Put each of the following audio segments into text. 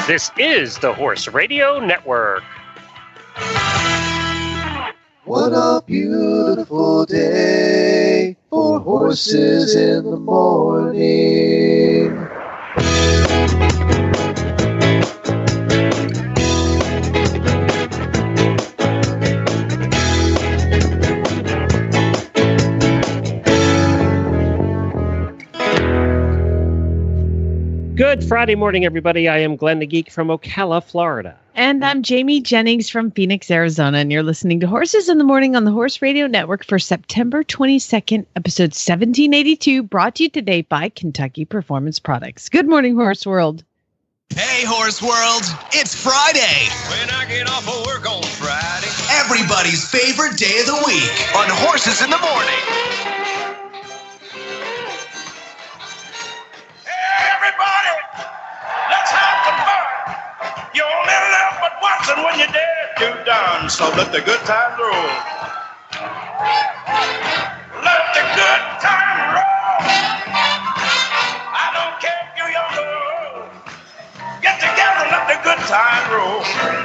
This is the Horse Radio Network. What a beautiful day for horses in the morning. Good Friday morning, everybody. I am Glenn the Geek from Ocala, Florida. And I'm Jamie Jennings from Phoenix, Arizona. And you're listening to Horses in the Morning on the Horse Radio Network for September 22nd, episode 1782, brought to you today by Kentucky Performance Products. Good morning, Horse World. Hey, Horse World. It's Friday. When I get off of work on Friday. Everybody's favorite day of the week on Horses in the Morning. Everybody, let's have some fun. You only live but once, and when you're dead, you're done. So let the good times roll. Let the good times roll. I don't care if you're young or old. Get together, let the good times roll.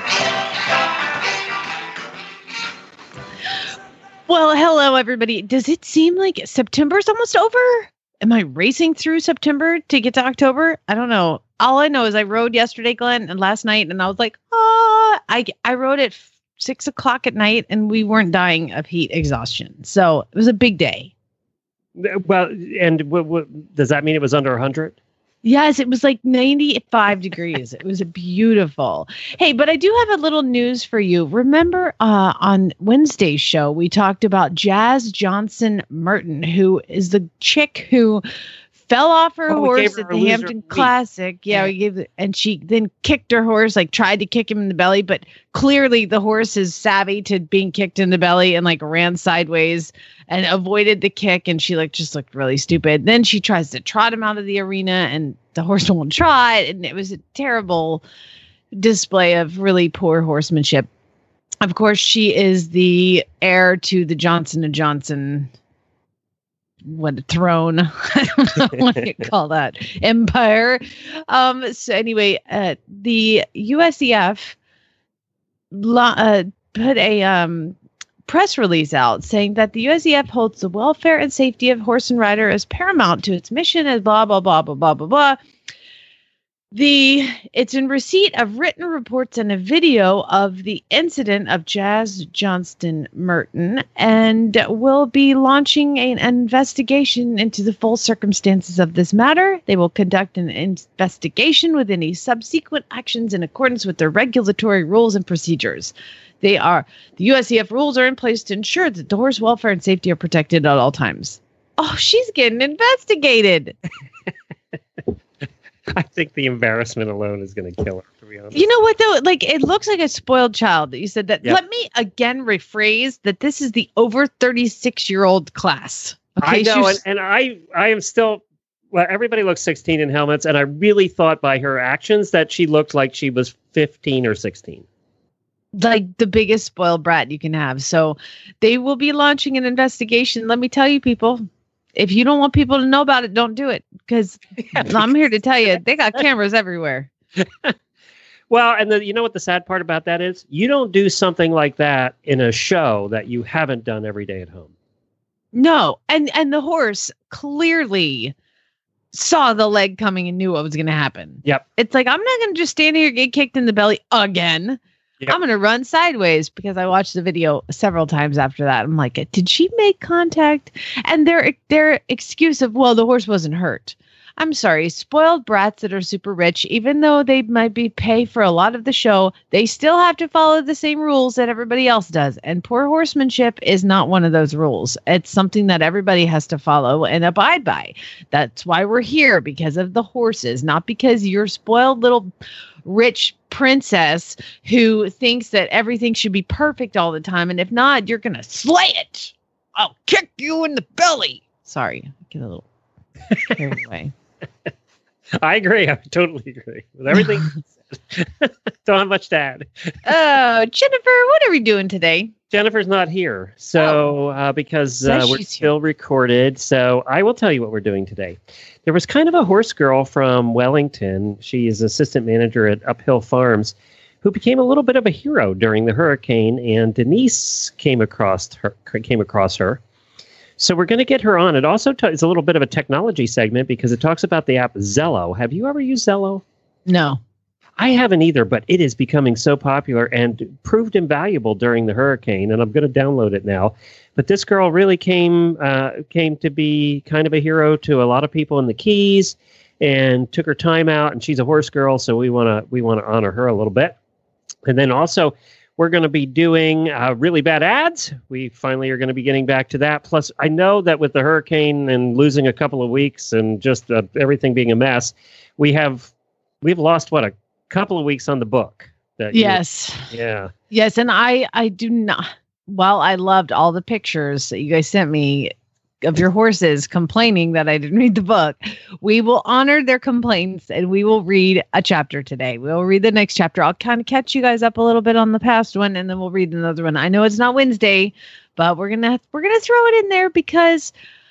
Well, hello, everybody. Does it seem like September's almost over? Am I racing through September to get to October? I don't know. All I know is I rode yesterday, Glenn, and last night, and I was like, I rode at 6 o'clock at night, and we weren't dying of heat exhaustion. So it was a big day. Well, and what does that mean? It was under 100? Yes, it was like 95 degrees. It was beautiful. Hey, but I do have a little news for you. Remember on Wednesday's show, we talked about Jazz Johnson Merton, who is the chick who fell off her horse at the Hampton Classic. Yeah, and she then kicked her horse, like tried to kick him in the belly, but clearly the horse is savvy to being kicked in the belly and like ran sideways and avoided the kick, and she just looked really stupid. Then she tries to trot him out of the arena, and the horse won't trot, and it was a terrible display of really poor horsemanship. Of course, she is the heir to the Johnson & Johnson throne. I don't know what you call that. Empire. So anyway, the USEF put a press release out saying that the USEF holds the welfare and safety of horse and rider as paramount to its mission as blah, blah, blah, blah, blah, blah, blah. It's in receipt of written reports and a video of the incident of Jazz Johnson Merton and will be launching an investigation into the full circumstances of this matter. They will conduct an investigation with any subsequent actions in accordance with their regulatory rules and procedures. The USEF rules are in place to ensure that the horse welfare and safety are protected at all times. Oh, she's getting investigated. I think the embarrassment alone is going to kill her, to be honest. You know what, though? Like, it looks like a spoiled child that you said that. Yep. Let me again rephrase that this is the over 36-year-old class. Okay, I know, and I am still... Well, everybody looks 16 in helmets, and I really thought by her actions that she looked like she was 15 or 16. Like the biggest spoiled brat you can have. So they will be launching an investigation. Let me tell you, people, if you don't want people to know about it, don't do it. Because I'm here to tell you, they got cameras everywhere. Well, and you know what the sad part about that is? You don't do something like that in a show that you haven't done every day at home. No. And the horse clearly saw the leg coming and knew what was going to happen. Yep. It's like, I'm not going to just stand here and get kicked in the belly again. Yep. I'm going to run sideways, because I watched the video several times after that. I'm like, did she make contact? And their excuse of, well, the horse wasn't hurt. I'm sorry, spoiled brats that are super rich, even though they might be pay for a lot of the show, they still have to follow the same rules that everybody else does. And poor horsemanship is not one of those rules. It's something that everybody has to follow and abide by. That's why we're here, because of the horses, not because you're spoiled little rich princess who thinks that everything should be perfect all the time. And if not, you're going to slay it. I'll kick you in the belly. Sorry, get a little carried away. I agree. I totally agree with everything. Don't have much to add. Oh, Jennifer, what are we doing today? Jennifer's not here, so because we're still recorded. So I will tell you what we're doing today. There was kind of a horse girl from Wellington. She is assistant manager at Uphill Farms, who became a little bit of a hero during the hurricane, and Denise came across her. So we're going to get her on. It also is a little bit of a technology segment because it talks about the app Zello. Have you ever used Zello? No. I haven't either, but it is becoming so popular and proved invaluable during the hurricane, and I'm going to download it now. But this girl really came to be kind of a hero to a lot of people in the Keys, and took her time out. And she's a horse girl, so we want to honor her a little bit. And then also, we're going to be doing really bad ads. We finally are going to be getting back to that. Plus, I know that with the hurricane and losing a couple of weeks and just everything being a mess, we've lost a couple of weeks on the book. Yes. Yeah. Yes. And I do not. Well, I loved all the pictures that you guys sent me of your horses complaining that I didn't read the book. We will honor their complaints and we will read a chapter today. We'll read the next chapter. I'll kind of catch you guys up a little bit on the past one, and then we'll read another one. I know it's not Wednesday, but we're gonna throw it in there because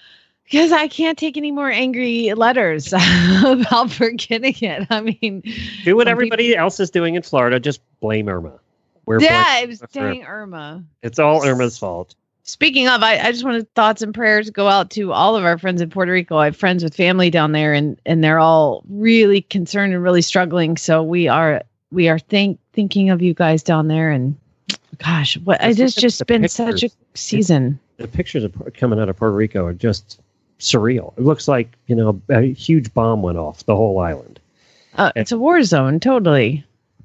I can't take any more angry letters about forgetting it. I mean, do what everybody else is doing in Florida. Just blame Irma. It was dang Irma. It's all Irma's fault. Speaking of, I just wanted thoughts and prayers go out to all of our friends in Puerto Rico. I have friends with family down there, and they're all really concerned and really struggling. So we are thinking of you guys down there. And gosh, it has just been such a season. The pictures coming out of Puerto Rico are just surreal. It looks like, a huge bomb went off the whole island. It's a war zone, totally.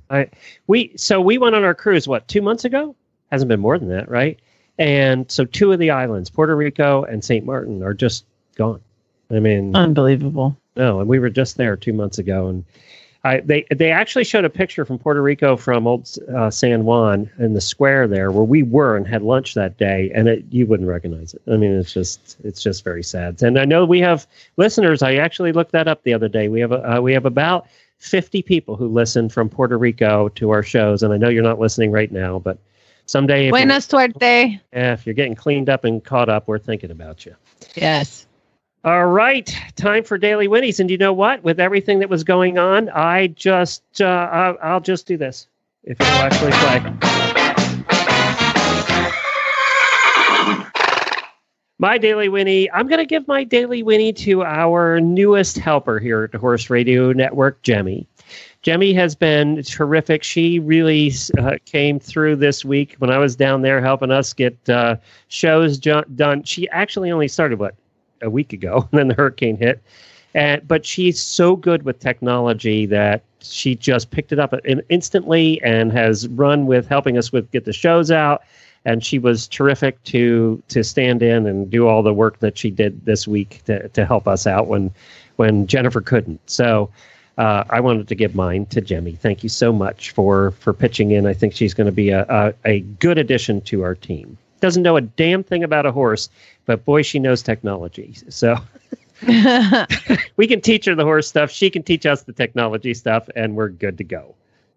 We went on our cruise 2 months ago? Hasn't been more than that, right? And so 2 of the islands, Puerto Rico and St. Martin, are just gone. I mean, unbelievable. No, and we were just there 2 months ago, and they actually showed a picture from Puerto Rico from old San Juan in the square there where we were and had lunch that day, and you wouldn't recognize it. I mean, it's just very sad. And I know we have listeners. I actually looked that up the other day. We have about 50 people who listen from Puerto Rico to our shows, and I know you're not listening right now, but someday. Buena suerte. If you're getting cleaned up and caught up, we're thinking about you. Yes. All right, time for Daily Winnies. And you know what? With everything that was going on, I'll just do this if it'll actually play. My Daily Winnie. I'm going to give my Daily Winnie to our newest helper here at the Horse Radio Network, Jemmy. Jemmy has been terrific. She really came through this week when I was down there helping us get shows done. She actually only started, a week ago, and then the hurricane hit. But she's so good with technology that she just picked it up instantly and has run with helping us get the shows out. And she was terrific to stand in and do all the work that she did this week to help us out when Jennifer couldn't. So I wanted to give mine to Jemmy. Thank you so much for pitching in. I think she's going to be a good addition to our team. Doesn't know a damn thing about a horse, but boy, she knows technology. So we can teach her the horse stuff. She can teach us the technology stuff, and we're good to go.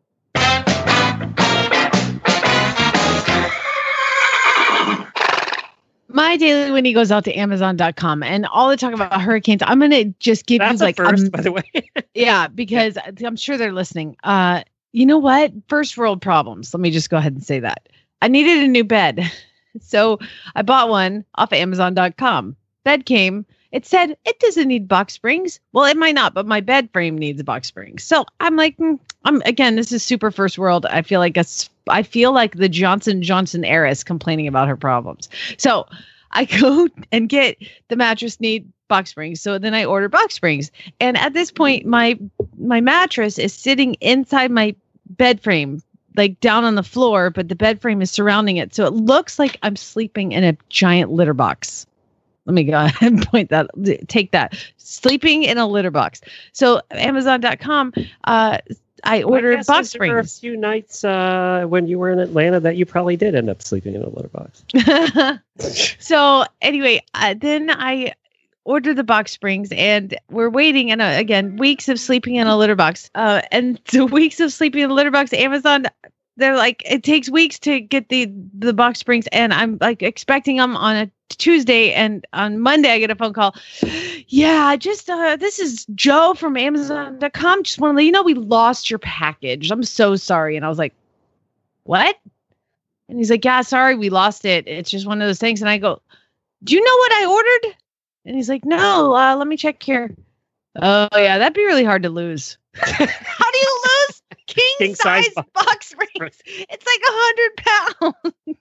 My Daily Winnie goes out to Amazon.com, and all the talk about hurricanes. I'm going to just give That's you like first, by the way. Yeah, because I'm sure they're listening. You know what? First world problems. Let me just go ahead and say that. I needed a new bed. So I bought one off of Amazon.com. Bed came. It said it doesn't need box springs. Well, it might not, but my bed frame needs a box spring. So I'm like, again, this is super first world. I feel like the Johnson & Johnson heiress complaining about her problems. So I go and get the mattress need box springs. So then I order box springs. And at this point, my mattress is sitting inside my bed frame, like down on the floor, but the bed frame is surrounding it. So it looks like I'm sleeping in a giant litter box. Let me go ahead and take that. Sleeping in a litter box. So Amazon.com, I ordered box springs. There were a few nights when you were in Atlanta that you probably did end up sleeping in a litter box. So anyway, then I ordered the box springs, and we're waiting. And again, weeks of sleeping in a litter box. And the weeks of sleeping in a litter box, Amazon, they're like, it takes weeks to get the box springs, and I'm like expecting them on a Tuesday, and on Monday I get a phone call. Yeah, just this is Joe from Amazon.com. Just want to let you know we lost your package. I'm so sorry. And I was like, what? And he's like, yeah, sorry, we lost it. It's just one of those things. And I go, do you know what I ordered? And he's like, no, let me check here. Oh yeah, that'd be really hard to lose. How do you lose king size box springs? It's like 100 pounds.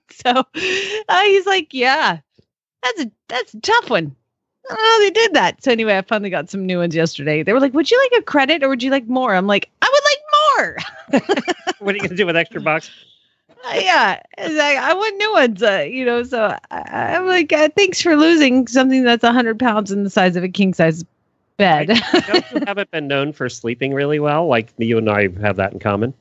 So he's like, yeah, that's a tough one. I don't know how they did that. So anyway, I finally got some new ones yesterday. They were like, would you like a credit or would you like more? I'm like, I would like more. What are you going to do with extra box? Yeah, I want new ones, so I'm like, thanks for losing something that's 100 pounds in the size of a king size bed. You haven't been known for sleeping really well. Like you and I have that in common.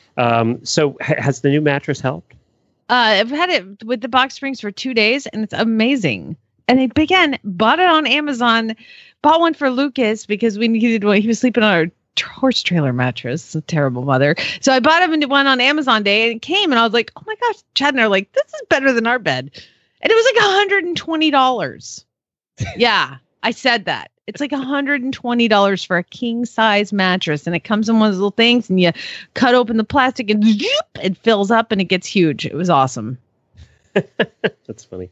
So has the new mattress helped? I've had it with the box springs for 2 days, and it's amazing. And I bought it on Amazon, bought one for Lucas because we needed one. He was sleeping on our horse trailer mattress. A terrible mother. So I bought him one on Amazon Day, and it came, and I was like, oh my gosh, Chad and I are like, this is better than our bed. And it was like $120. Yeah, I said that. It's like $120 for a king size mattress, and it comes in one of those little things, and you cut open the plastic and it fills up and it gets huge. It was awesome. That's funny.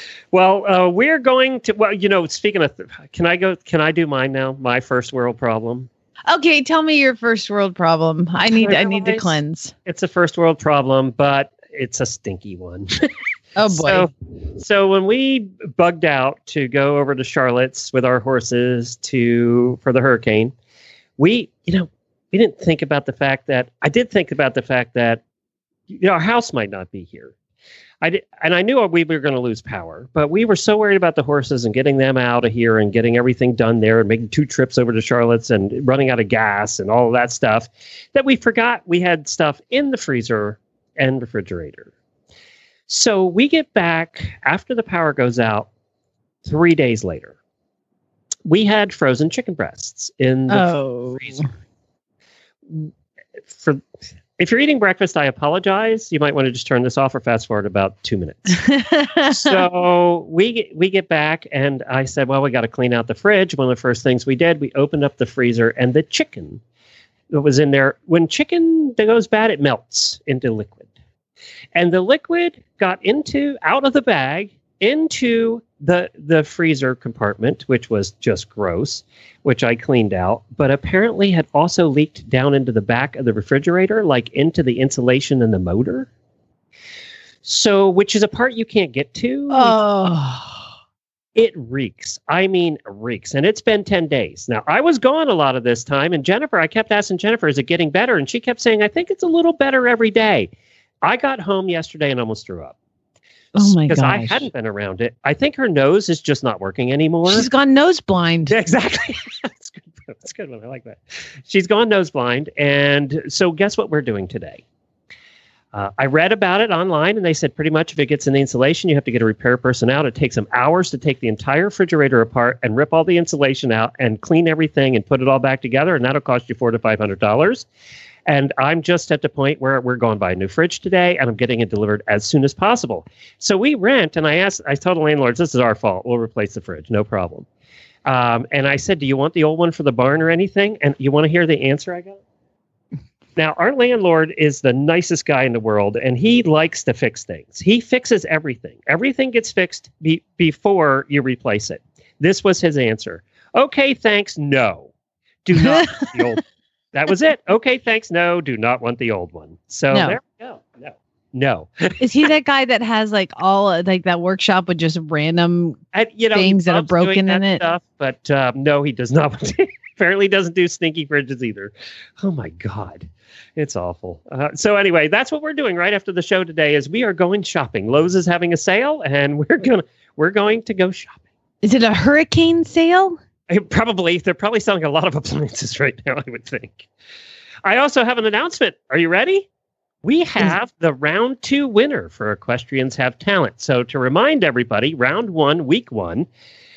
Well, we're going to, speaking of, can I do mine now? My first world problem. Okay. Tell me your first world problem. I need to cleanse. It's a first world problem, but it's a stinky one. Oh boy. So when we bugged out to go over to Charlotte's with our horses for the hurricane, we didn't think about the fact that our house might not be here. I knew we were going to lose power, but we were so worried about the horses and getting them out of here and getting everything done there and making 2 trips over to Charlotte's and running out of gas and all of that stuff that we forgot we had stuff in the freezer and refrigerator. So we get back after the power goes out 3 days later. We had frozen chicken breasts in the freezer. If you're eating breakfast, I apologize. You might want to just turn this off or fast forward about 2 minutes. So we get back, and I said, well, we got to clean out the fridge. One of the first things we did, we opened up the freezer, and the chicken that was in there, when chicken goes bad, it melts into liquid. And the liquid got out of the bag into the freezer compartment, which was just gross, which I cleaned out, but apparently had also leaked down into the back of the refrigerator, like into the insulation and the motor. So, which is a part you can't get to. Oh. It reeks. I mean, reeks. And it's been 10 days. Now, I was gone a lot of this time, and I kept asking Jennifer, is it getting better? And she kept saying, I think it's a little better every day. I got home yesterday and almost threw up. Oh my gosh. Because I hadn't been around it. I think her nose is just not working anymore. She's gone nose blind. Yeah, exactly. That's good. That's a good one. I like that. She's gone nose blind. And so guess what we're doing today? I read about it online, and they said pretty much if it gets in the insulation, you have to get a repair person out. It takes them hours to take the entire refrigerator apart and rip all the insulation out and clean everything and put it all back together. And that'll cost you $400 to $500. And I'm just at the point where we're going to buy a new fridge today, and I'm getting it delivered as soon as possible. So we rent, and I told the landlords, this is our fault. We'll replace the fridge. No problem. And I said, do you want the old one for the barn or anything? And you want to hear the answer I got? Now, our landlord is the nicest guy in the world, and he likes to fix things. He fixes everything. Everything gets fixed before you replace it. This was his answer. Okay, thanks. No. Do not the old. That was it. Okay, thanks. No, do not want the old one. So there we go. No. Is he that guy that has like all like that workshop with just random things that are broken in it? Stuff, but no, he does not. Apparently doesn't do stinky fridges either. Oh my God. It's awful. So anyway, that's what we're doing right after the show today is we are going shopping. Lowe's is having a sale, and we're going to go shopping. Is it a hurricane sale? Probably. They're probably selling a lot of appliances right now, I would think. I also have an announcement. Are you ready? We have the round 2 winner for Equestrians Have Talent. So to remind everybody, round 1, week 1,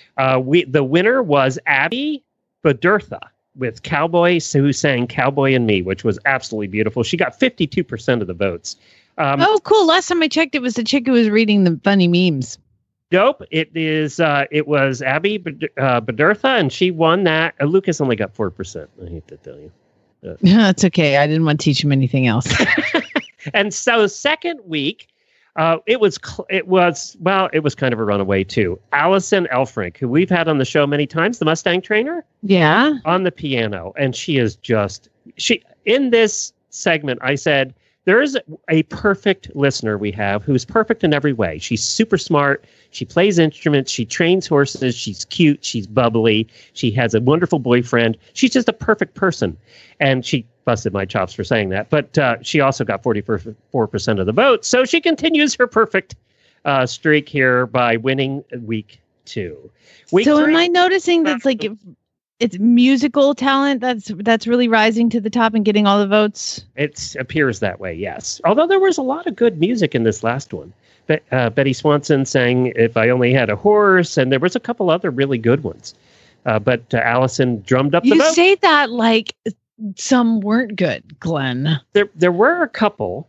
The winner was Abby Badurtha with Cowboy, who sang Cowboy and Me, which was absolutely beautiful. She got 52% of the votes. Oh, cool. Last time I checked, it was the chick who was reading the funny memes. Nope. It was Abby Badurtha, and she won that. Lucas only got 4%. I hate to tell you. That's okay. I didn't want to teach him anything else. And so second week, it was kind of a runaway too. Allison Elfrink, who we've had on the show many times, the Mustang trainer. Yeah. On the piano. And she is in this segment, I said, there's a perfect listener we have who's perfect in every way. She's super smart. She plays instruments. She trains horses. She's cute. She's bubbly. She has a wonderful boyfriend. She's just a perfect person. And she busted my chops for saying that. But she also got 44% of the vote. So she continues her perfect streak here by winning week 2. Week 3, am I noticing that's like it's musical talent that's really rising to the top and getting all the votes? It appears that way, yes. Although there was a lot of good music in this last one. Betty Swanson sang If I Only Had a Horse, and there was a couple other really good ones. But Allison drummed up the vote. You say that like some weren't good, Glenn. There were a couple.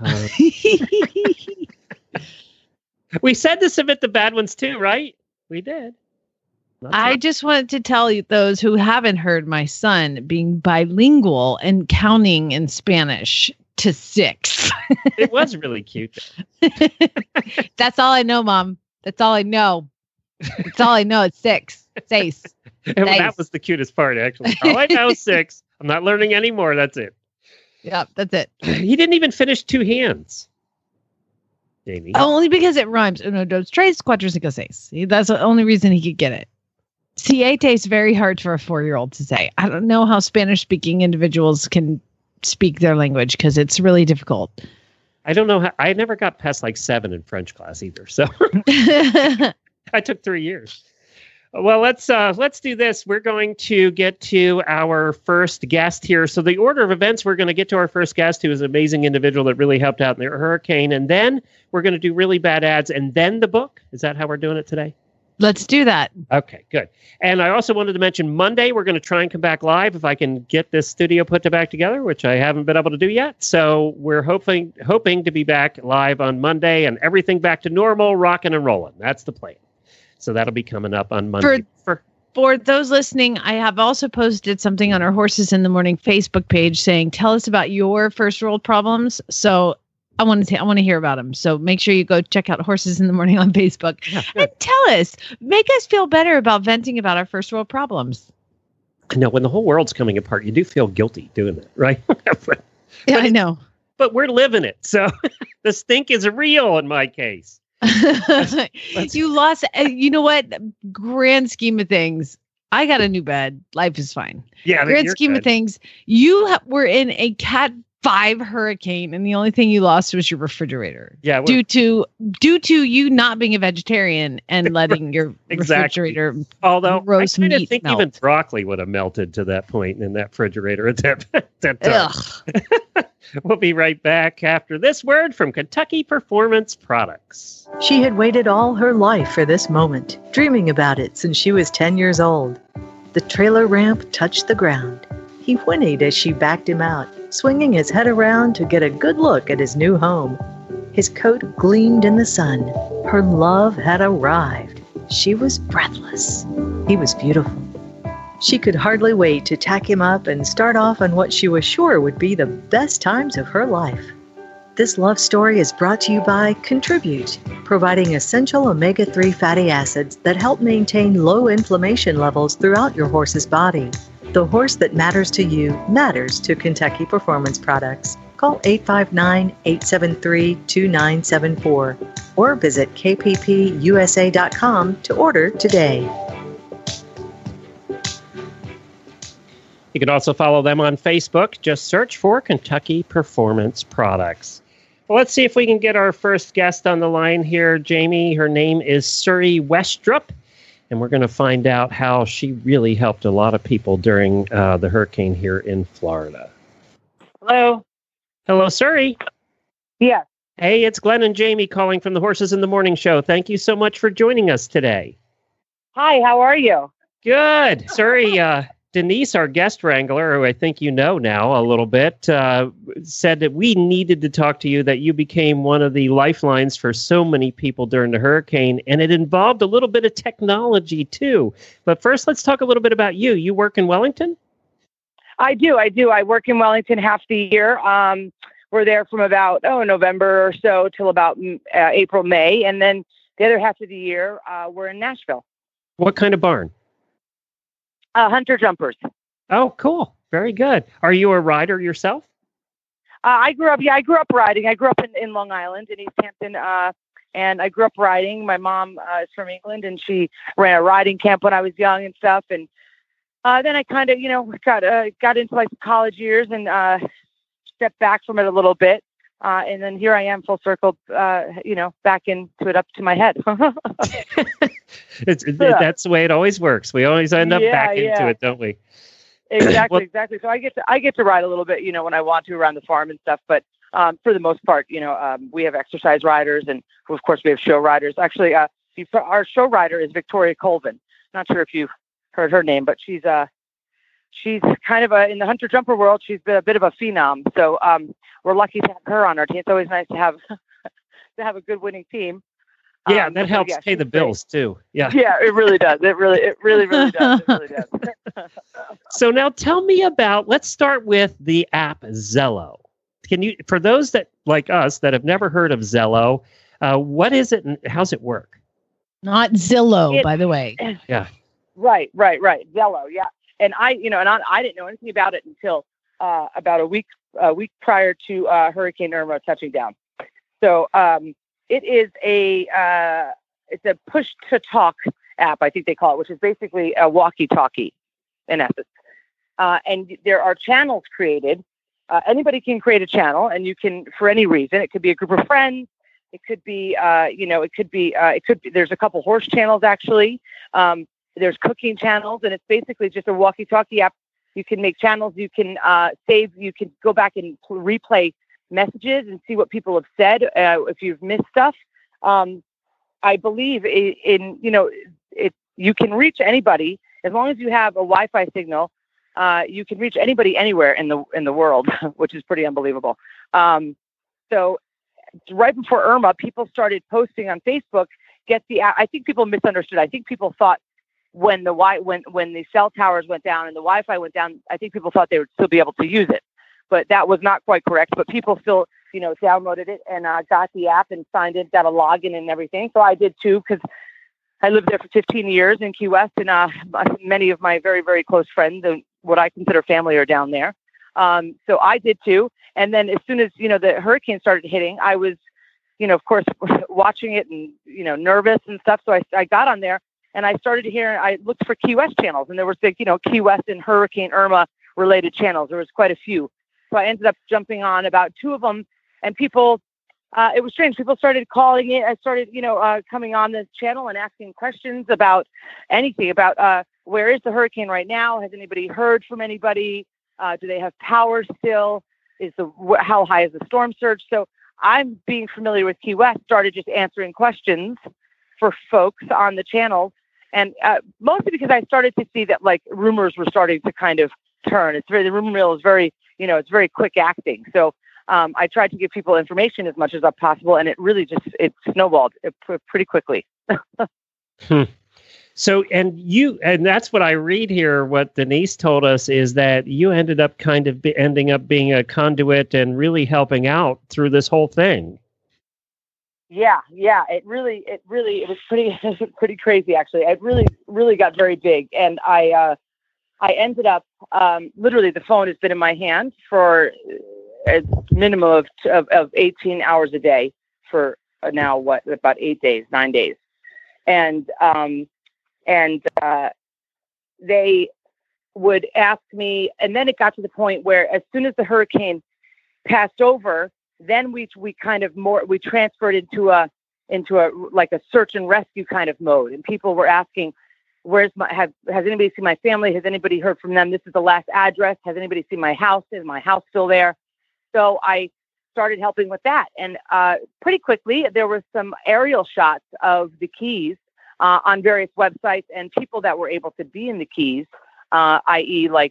We said to submit the bad ones too, right? We did. I just wanted to tell you, those who haven't heard, my son being bilingual and counting in Spanish to 6. It was really cute. That's all I know, Mom. That's all I know. That's all I know. It's 6. 6. And that was the cutest part, actually. All I know is 6. I'm not learning anymore. That's it. Yep, that's it. He didn't even finish 2 hands. Jamie. Only because it rhymes. Uno, dos, tres, cuatro, cinco, seis. That's the only reason he could get it. Siete is very hard for a 4-year-old to say. I don't know how Spanish-speaking individuals can speak their language because it's really difficult. I don't know how. I never got past like 7 in French class either. So I took 3 years. Well, let's do this. We're going to get to our first guest here. So the order of events, we're going to get to our first guest, who is an amazing individual that really helped out in the hurricane. And then we're going to do really bad ads and then the book. Is that how we're doing it today? Let's do that. Okay, good. And I also wanted to mention Monday, we're going to try and come back live if I can get this studio put back together, which I haven't been able to do yet. So we're hoping to be back live on Monday and everything back to normal, rocking and rolling. That's the plan. So that'll be coming up on Monday. For those listening, I have also posted something on our Horses in the Morning Facebook page saying, tell us about your first world problems. So I want to hear about them. So make sure you go check out Horses in the Morning on Facebook and tell us, make us feel better about venting about our first world problems. No, when the whole world's coming apart, you do feel guilty doing that, right? Yeah, I know. But we're living it. So the stink is real in my case. You lost. You know what? Grand scheme of things, I got a new bed. Life is fine. Yeah. Grand scheme of things, you were in a Cat 5 hurricane, and the only thing you lost was your refrigerator. Yeah. Due to you not being a vegetarian and letting your refrigerator roast meat. I think melt. Even broccoli would have melted to that point in that refrigerator at that time. We'll be right back after this word from Kentucky Performance Products. She had waited all her life for this moment, dreaming about it since she was 10 years old. The trailer ramp touched the ground. He whinnied as she backed him out, swinging his head around to get a good look at his new home. His coat gleamed in the sun. Her love had arrived. She was breathless. He was beautiful. She could hardly wait to tack him up and start off on what she was sure would be the best times of her life. This love story is brought to you by Contribute, providing essential omega-3 fatty acids that help maintain low inflammation levels throughout your horse's body. The horse that matters to you matters to Kentucky Performance Products. Call 859-873-2974 or visit kppusa.com to order today. You can also follow them on Facebook. Just search for Kentucky Performance Products. Well, let's see if we can get our first guest on the line here, Jamie. Her name is Suri Westrup, and we're going to find out how she really helped a lot of people during the hurricane here in Florida. Hello. Hello, Suri. Yeah. Hey, it's Glenn and Jamie calling from the Horses in the Morning show. Thank you so much for joining us today. Hi, how are you? Good. Sorry, Denise, our guest wrangler, who I think you know now a little bit, said that we needed to talk to you, that you became one of the lifelines for so many people during the hurricane, and it involved a little bit of technology, too. But first, let's talk a little bit about you. You work in Wellington? I do. I work in Wellington half the year. We're there from about, November or so till about April, May. And then the other half of the year, we're in Nashville. What kind of barn? Hunter jumpers. Oh, cool. Very good. Are you a rider yourself? I grew up riding. I grew up in Long Island, in East Hampton, and I grew up riding. My mom is from England, and she ran a riding camp when I was young and stuff. And then I kind of, got into like the college years and stepped back from it a little bit. And then here I am, full circle, back into it, up to my head. That's the way it always works. We always end up back into it, don't we? Exactly, exactly. So I get to ride a little bit, when I want to around the farm and stuff. But for the most part, we have exercise riders, and of course we have show riders. Actually, our show rider is Victoria Colvin. Not sure if you've heard her name, but she's kind of in the hunter jumper world. She's been a bit of a phenom. So we're lucky to have her on our team. It's always nice to have a good winning team. Yeah, that helps pay the bills too. Yeah. Yeah, it really does. It really does. It really does. So now tell me about, let's start with the app Zello. Can you, for those that like us that have never heard of Zello, what is it and how's it work? Not Zillow, by the way. Yeah. Right. Zello. Yeah. And I didn't know anything about it until about a week prior to Hurricane Irma touching down. So it is it's a push to talk app, I think they call it, which is basically a walkie-talkie in essence. And there are channels created. Anybody can create a channel, and you can, for any reason, it could be a group of friends. It could be, there's a couple horse channels actually. There's cooking channels, and it's basically just a walkie-talkie app. You can make channels. You can save. You can go back and replay messages and see what people have said if you've missed stuff. I believe you can reach anybody as long as you have a Wi-Fi signal. You can reach anybody anywhere in the world, which is pretty unbelievable. So right before Irma, people started posting on Facebook. Get the app. I think people misunderstood. I think people thought when the cell towers went down and the Wi-Fi went down, I think people thought they would still be able to use it, but that was not quite correct. But people still, downloaded it and got the app and signed in, got a login and everything. So I did too, because I lived there for 15 years in Key West, and many of my very, very close friends and what I consider family are down there. So I did too. And then as soon as, the hurricane started hitting, I was, of course, watching it and, nervous and stuff. So I got on there and I started hearing, I looked for Key West channels, and there was Key West and Hurricane Irma related channels. There was quite a few. So I ended up jumping on about two of them, and people, it was strange. People started calling it. I started, coming on the channel and asking questions about anything, about where is the hurricane right now? Has anybody heard from anybody? Do they have power still? How high is the storm surge? So I'm being familiar with Key West, started just answering questions for folks on the channels. And mostly because I started to see that rumors were starting to kind of turn. The rumor mill is very, it's very quick acting. So I tried to give people information as much as possible, and it really it snowballed pretty quickly. So, and that's what I read here. What Denise told us is that you ended up ending up being a conduit and really helping out through this whole thing. Yeah. It was pretty crazy, actually. It really got very big. And I ended up, literally the phone has been in my hand for a minimum of 18 hours a day for now, about 9 days. And they would ask me, and then it got to the point where as soon as the hurricane passed over, then we transferred into a search and rescue kind of mode. And people were asking, has anybody seen my family? Has anybody heard from them? This is the last address. Has anybody seen my house? Is my house still there? So I started helping with that. And pretty quickly, there were some aerial shots of the Keys on various websites, and people that were able to be in the Keys, i.e. like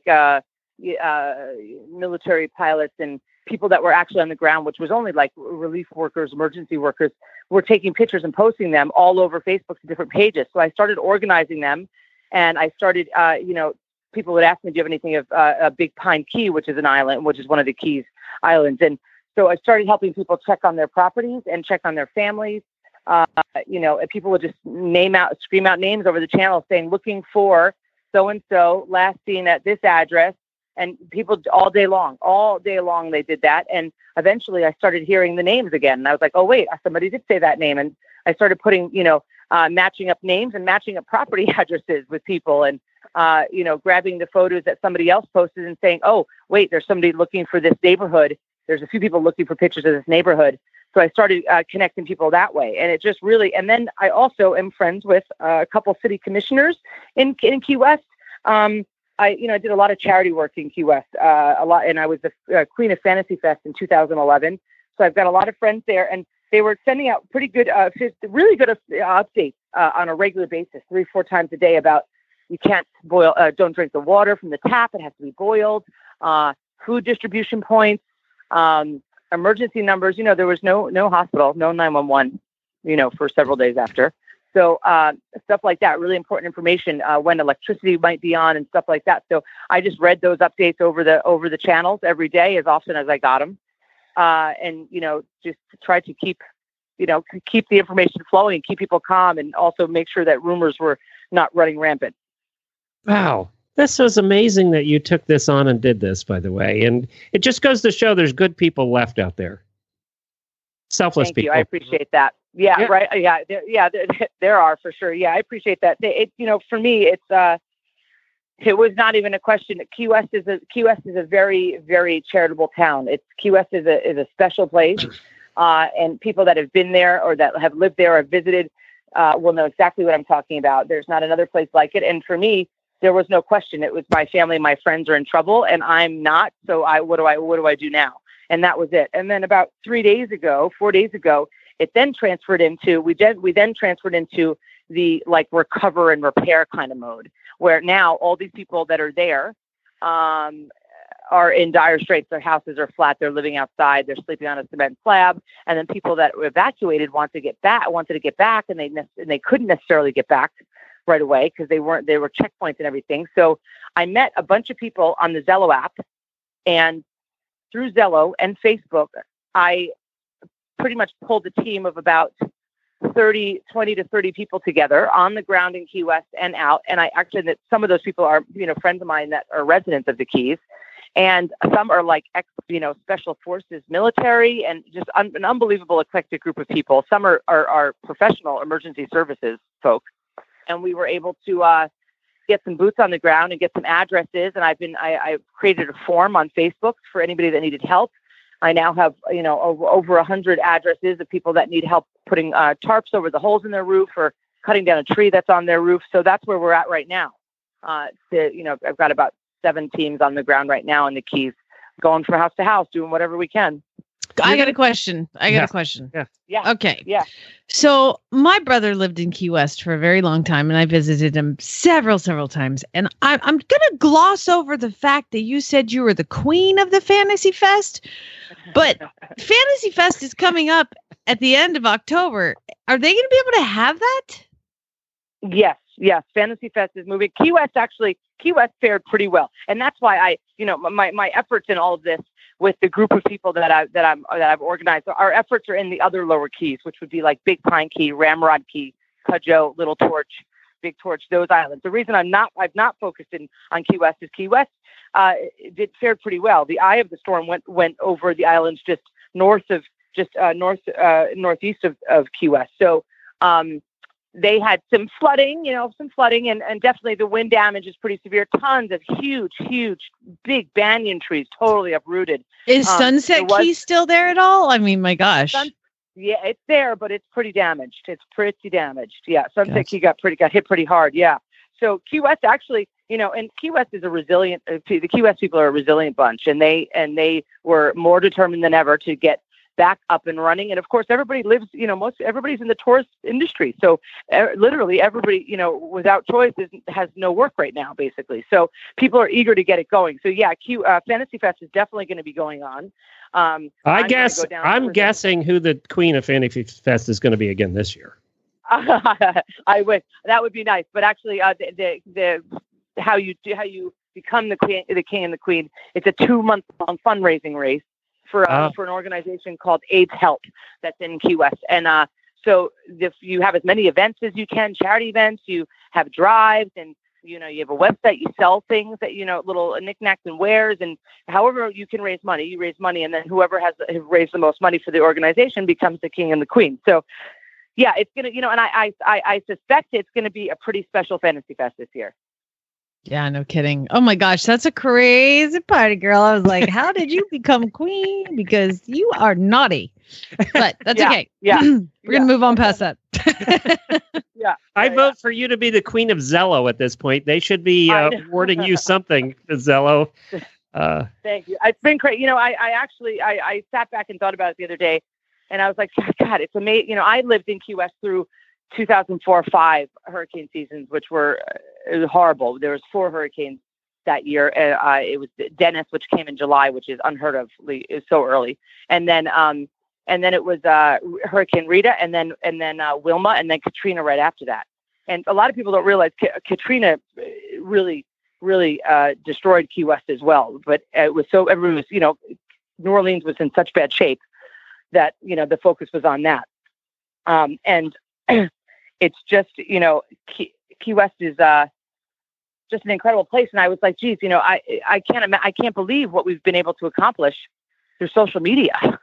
military pilots and people that were actually on the ground, which was only like relief workers, emergency workers, were taking pictures and posting them all over Facebook to different pages. So I started organizing them, and I started, people would ask me, do you have anything of Big Pine Key, which is an island, which is one of the Keys Islands. And so I started helping people check on their properties and check on their families. And people would just scream out names over the channel saying, looking for so-and-so, last seen at this address. And people all day long they did that. And eventually I started hearing the names again. And I was like, oh, wait, somebody did say that name. And I started putting, matching up names and matching up property addresses with people, and, grabbing the photos that somebody else posted and saying, oh, wait, there's somebody looking for this neighborhood. There's a few people looking for pictures of this neighborhood. So I started connecting people that way. And it just really, and then I also am friends with a couple city commissioners in Key West. I did a lot of charity work in Key West, and I was the queen of Fantasy Fest in 2011. So I've got a lot of friends there, and they were sending out pretty good, really good updates on a regular basis, 3-4 times a day about you can't boil, don't drink the water from the tap; it has to be boiled. Food distribution points, emergency numbers. There was no hospital, no 911. For several days after. So stuff like that, really important information when electricity might be on and stuff like that. So I just read those updates over the channels every day as often as I got them, and just try to keep the information flowing, keep people calm, and also make sure that rumors were not running rampant. Wow. This was amazing that you took this on and did this, by the way. And it just goes to show there's good people left out there. Selfless Thank people. you. I appreciate that. Yeah, yeah. Right. Yeah, there are for sure. Yeah, I appreciate that. For me, it was not even a question. Key West is a very, very charitable town. Key West is a special place, and people that have been there or that have lived there or visited will know exactly what I'm talking about. There's not another place like it. And for me, there was no question. It was my family, my friends are in trouble, and I'm not. So what do I do now? And that was it. And then about 4 days ago, it then transferred into, we then transferred into the like recover and repair kind of mode, where now all these people that are there are in dire straits. Their houses are flat. They're living outside. They're sleeping on a cement slab. And then people that were evacuated wanted to get back, and they couldn't necessarily get back right away because they were checkpoints and everything. So I met a bunch of people on the Zello app, and through Zello and Facebook, I pretty much pulled a team of about 20 to 30 people together on the ground in Key West and out. And that some of those people are, friends of mine that are residents of the Keys, and some are like special forces, military, and just an unbelievable eclectic group of people. Some are professional emergency services folk. And we were able to get some boots on the ground and get some addresses. And I created a form on Facebook for anybody that needed help. I now have, over 100 addresses of people that need help putting tarps over the holes in their roof or cutting down a tree that's on their roof. So that's where we're at right now. I've got about 7 teams on the ground right now in the Keys, going from house to house, doing whatever we can. I got a question. Yeah. Okay. Yeah. So my brother lived in Key West for a very long time, and I visited him several times. And I'm going to gloss over the fact that you said you were the queen of the Fantasy Fest, but Fantasy Fest is coming up at the end of October. Are they going to be able to have that? Yes. Fantasy Fest is moving. Key West fared pretty well, and that's why my efforts in all of this with the group of people that I've organized. Our efforts are in the other lower keys, which would be like Big Pine Key, Ramrod Key, Cudjoe, Little Torch, Big Torch, those islands. The reason I've not focused on Key West is Key West it fared pretty well. The eye of the storm went over the islands just northeast of Key West. So they had some flooding, and definitely the wind damage is pretty severe. Tons of huge, big banyan trees totally uprooted. Is Sunset Key still there at all? I mean, my gosh. Yeah, it's there, but it's pretty damaged. Yeah, Sunset Key got hit pretty hard. Yeah. So Key West actually, and Key West is the Key West people are a resilient bunch, and they were more determined than ever to get back up and running. And of course, everybody lives, everybody's in the tourist industry. So literally everybody, without choice has no work right now, basically. So people are eager to get it going. So yeah, Fantasy Fest is definitely going to be going on. I'm guessing who the queen of Fantasy Fest is going to be again this year. I would. That would be nice. But actually, the how you become the king and the queen. It's a 2-month-long fundraising race for an organization called AIDS Help that's in Key West. And so if you have as many events as you can, charity events, you have drives, and you have a website, you sell things that little knickknacks and wares, and however you can raise money, you raise money, and then whoever has raised the most money for the organization becomes the king and the queen. So yeah, it's gonna, and I suspect it's gonna be a pretty special Fantasy Fest this year. Yeah, no kidding. Oh my gosh, that's a crazy party, girl. I was like, how did you become queen? Because you are naughty. But that's okay. Yeah. We're going to move on past that. I vote for you to be the queen of Zello at this point. They should be awarding you something, Zello. Thank you. It's been great. I sat back and thought about it the other day, and I was like, God, it's amazing. I lived in Key West through 2004-05 hurricane seasons, which were horrible. There was 4 hurricanes that year. It was Dennis, which came in July, which is unheard of. It was so early. And then it was Hurricane Rita, and then Wilma, and then Katrina right after that. And a lot of people don't realize Katrina really, really destroyed Key West as well. But it was everyone was, New Orleans was in such bad shape that the focus was on that. And it's just, Key West is just an incredible place. And I was like, geez, I can't believe what we've been able to accomplish through social media.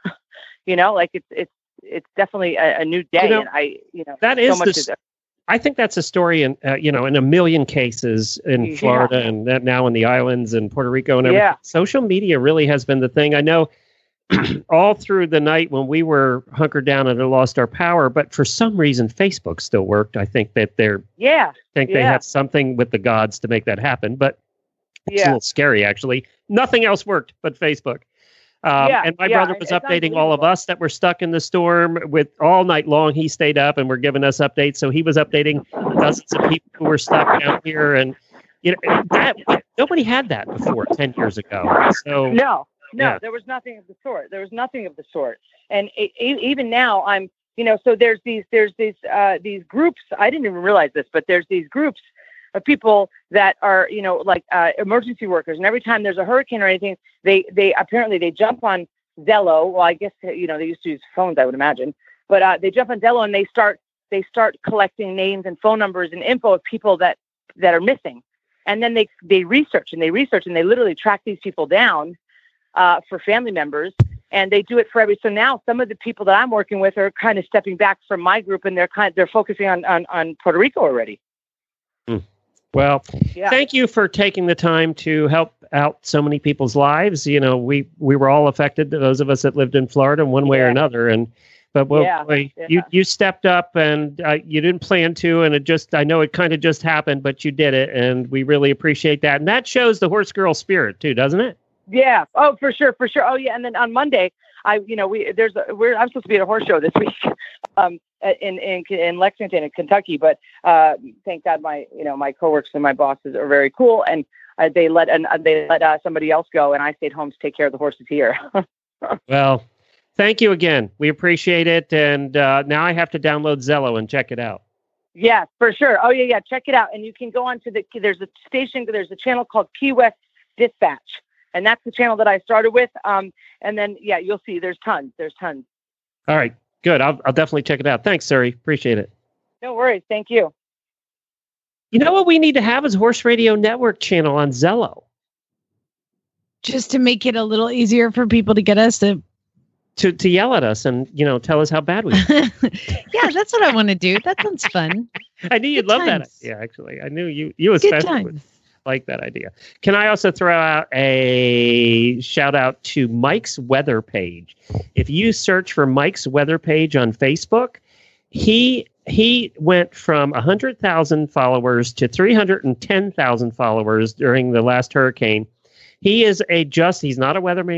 It's definitely a new day. And that is I think that's a story in a million cases in Florida and now in the islands and Puerto Rico and everything. Yeah. Social media really has been the thing. I know all through the night when we were hunkered down and had lost our power, but for some reason Facebook still worked. I think that they had something with the gods to make that happen, but it's a little scary actually. Nothing else worked but Facebook. And my brother was updating all of us that were stuck in the storm with all night long. He stayed up and were giving us updates. So he was updating dozens of people who were stuck down here. And nobody had that before 10 years ago. So No, there was nothing of the sort. And even now I'm, so there's these groups. I didn't even realize this, but there's these groups of people that are, emergency workers. And every time there's a hurricane or anything, they apparently jump on Zello. Well, I guess, they used to use phones, I would imagine, but they jump on Zello and they start collecting names and phone numbers and info of people that are missing. And then they research and they literally track these people down for family members. And they do it for so now some of the people that I'm working with are kind of stepping back from my group, and they're focusing on Puerto Rico already. Well, thank you for taking the time to help out so many people's lives. We were all affected, those of us that lived in Florida in one way or another. You stepped up, and you didn't plan to, and I know it kind of just happened, but you did it, and we really appreciate that. And that shows the horse girl spirit too, doesn't it? Yeah. Oh, for sure. Oh, yeah. And then on Monday, I'm supposed to be at a horse show this week, in Lexington, in Kentucky. But thank God, my coworkers and my bosses are very cool, and they let somebody else go, and I stayed home to take care of the horses here. Well, thank you again. We appreciate it, and now I have to download Zello and check it out. Yeah, for sure. Oh yeah, check it out, and you can go on to there's a channel called Key West Dispatch. And that's the channel that I started with. And then, you'll see there's tons. All right, good. I'll definitely check it out. Thanks, Suri. Appreciate it. No worries. Thank you. You know what we need to have is Horse Radio Network channel on Zello. Just to make it a little easier for people to get us to yell at us and, tell us how bad we are. Yeah, that's what I want to do. That sounds fun. I knew you'd love that idea, actually. I knew you especially would like that idea. Can I also throw out a shout out to Mike's weather page? If you search for Mike's weather page on Facebook, he went from 100,000 followers to 310,000 followers during the last hurricane. He's not a weatherman.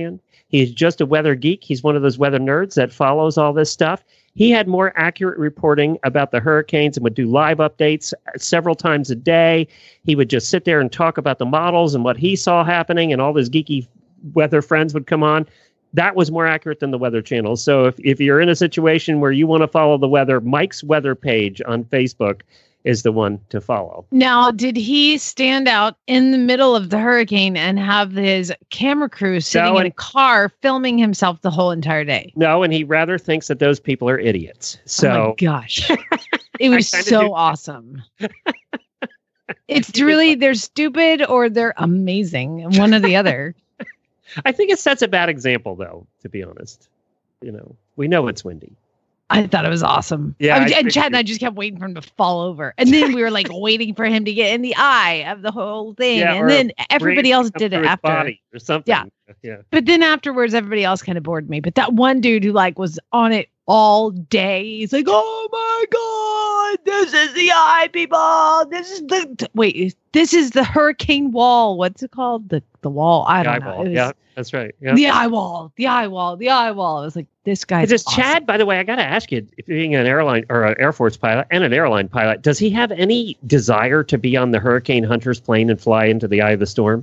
He's just a weather geek. He's one of those weather nerds that follows all this stuff. He had more accurate reporting about the hurricanes and would do live updates several times a day. He would just sit there and talk about the models and what he saw happening, and all his geeky weather friends would come on. That was more accurate than the Weather Channel. So if you're in a situation where you want to follow the weather, Mike's weather page on Facebook is the one to follow. Now, did he stand out in the middle of the hurricane and have his camera crew sitting in a car filming himself the whole entire day? No, and he rather thinks that those people are idiots. So, oh my gosh. It was so awesome. It's really, they're stupid or they're amazing. One or the other. I think it sets a bad example, though, to be honest. We know it's windy. I thought it was awesome. Yeah, and Chad and I just kept waiting for him to fall over. And then we were like waiting for him to get in the eye of the whole thing. Yeah, and then everybody else did it after. Body or something. Yeah. But then afterwards, everybody else kind of bored me. But that one dude who was on it all day, he's like, oh my God, this is the eye, people. This is the hurricane wall. What's it called? The wall. I don't know. Yeah, that's right. Yeah. The eye wall. I was like, this guy's Does awesome. Chad, by the way, I got to ask you, being an airline or an Air Force pilot and an airline pilot, does he have any desire to be on the Hurricane Hunter's plane and fly into the eye of the storm?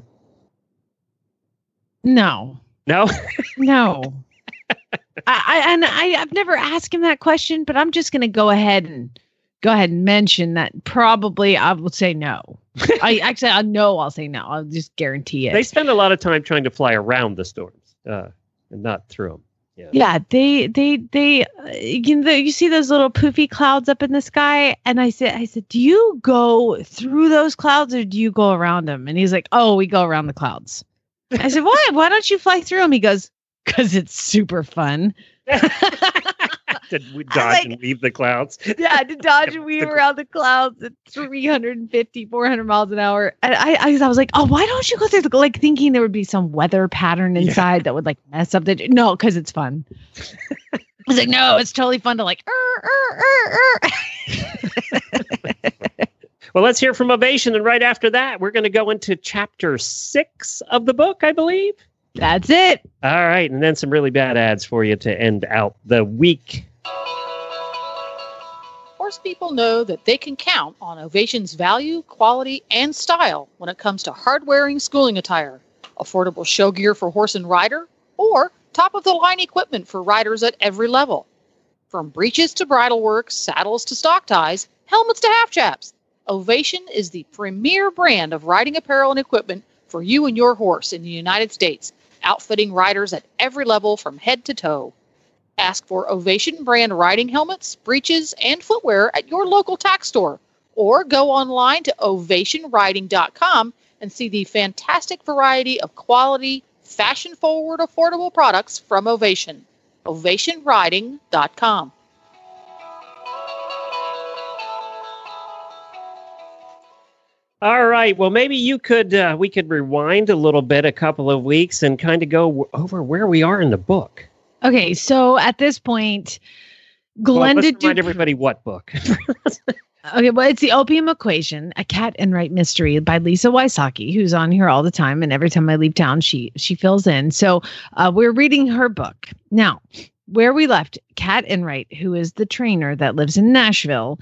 No. No? No. I've never asked him that question, but I'm just going to go ahead and mention that probably I would say no. I know I'll say no. I'll just guarantee it. They spend a lot of time trying to fly around the storms and not through them. Yeah, they you see those little poofy clouds up in the sky, and I said, do you go through those clouds or do you go around them? And he's like, oh, we go around the clouds. I said, why? Why don't you fly through them? He goes, because it's super fun. To dodge and weave the clouds. Yeah, to dodge and weave around the clouds at 350, 400 miles an hour. And I was like, oh, why don't you go through thinking there would be some weather pattern inside that would mess up the... No, because it's fun. I was like, no, it's totally fun to Well, let's hear from Ovation. And right after that, we're going to go into chapter 6 of the book, I believe. That's it. All right. And then some really bad ads for you to end out the week. Horse people know that they can count on Ovation's value, quality, and style when it comes to hard-wearing schooling attire, affordable show gear for horse and rider, or top-of-the-line equipment for riders at every level. From breeches to bridle work, saddles to stock ties, helmets to half chaps, Ovation is the premier brand of riding apparel and equipment for you and your horse in the United States, outfitting riders at every level from head to toe. Ask for Ovation brand riding helmets, breeches, and footwear at your local tack store, or go online to ovationriding.com and see the fantastic variety of quality, fashion-forward, affordable products from Ovation. ovationriding.com. All right. Well, maybe we could rewind a little bit, a couple of weeks, and kind of go over where we are in the book. Okay, so at this point, Glenda let's remind everybody what book. Okay, well, it's The Opium Equation, a Cat Enright mystery by Lisa Wysocki, who's on here all the time, and every time I leave town, she fills in. So we're reading her book. Now, where we left, Cat Enright, who is the trainer that lives in Nashville,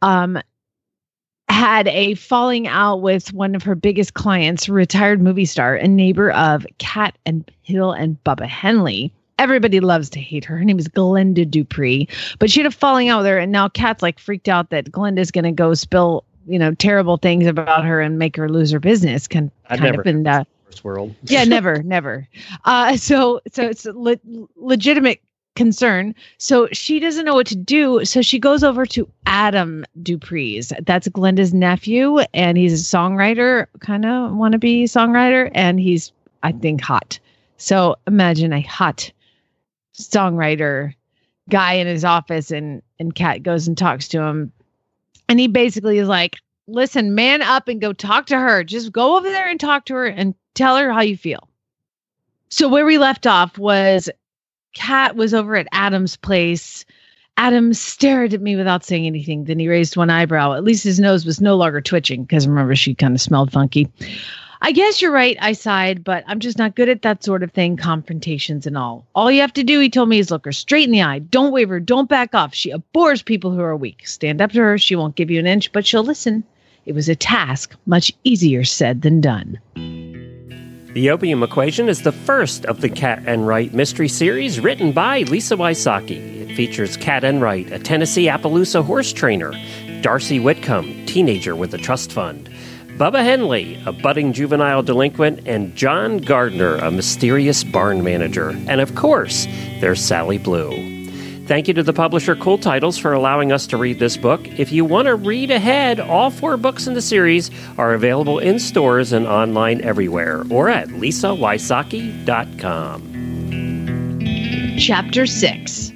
had a falling out with one of her biggest clients, retired movie star and neighbor of Cat and Hill and Bubba Henley. Everybody loves to hate her. Her name is Glenda Dupree, but she had a falling out with her, and now Cat's freaked out that Glenda's going to go spill, terrible things about her and make her lose her business. First world. Yeah, never. So it's a legitimate concern. So she doesn't know what to do. So she goes over to Adam Dupree's. That's Glenda's nephew, and he's a songwriter, kind of wannabe songwriter, and he's, I think, hot. So imagine a hot songwriter guy in his office, and Kat goes and talks to him. And he basically is like, listen, man up and go talk to her. Just go over there and talk to her and tell her how you feel. So where we left off was Kat was over at Adam's place. Adam stared at me without saying anything. Then he raised one eyebrow. At least his nose was no longer twitching because remember, she kind of smelled funky. I guess you're right, I sighed, but I'm just not good at that sort of thing, confrontations and all. All you have to do, he told me, is look her straight in the eye. Don't waver, don't back off. She abhors people who are weak. Stand up to her, she won't give you an inch, but she'll listen. It was a task, much easier said than done. The Opium Equation is the first of the Cat Enright mystery series written by Lisa Wysocki. It features Cat Enright, a Tennessee Appaloosa horse trainer, Darcy Whitcomb, teenager with a trust fund, Bubba Henley, a budding juvenile delinquent, and John Gardner, a mysterious barn manager. And of course, there's Sally Blue. Thank you to the publisher Cool Titles for allowing us to read this book. If you want to read ahead, all 4 books in the series are available in stores and online everywhere, or at lisawysocki.com. Chapter 6.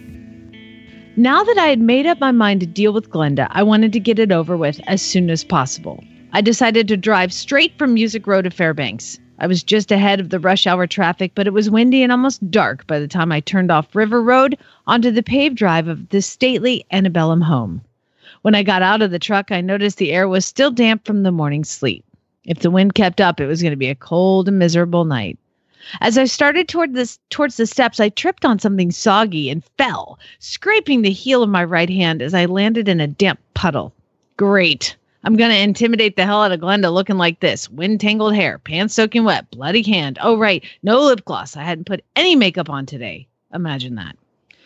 Now that I had made up my mind to deal with Glenda, I wanted to get it over with as soon as possible. I decided to drive straight from Music Row to Fairbanks. I was just ahead of the rush hour traffic, but it was windy and almost dark by the time I turned off River Road onto the paved drive of the stately Antebellum home. When I got out of the truck, I noticed the air was still damp from the morning sleet. If the wind kept up, it was going to be a cold and miserable night. As I started towards the steps, I tripped on something soggy and fell, scraping the heel of my right hand as I landed in a damp puddle. Great. I'm going to intimidate the hell out of Glenda looking like this. Wind-tangled hair, pants soaking wet, bloody hand. Oh, right, no lip gloss. I hadn't put any makeup on today. Imagine that.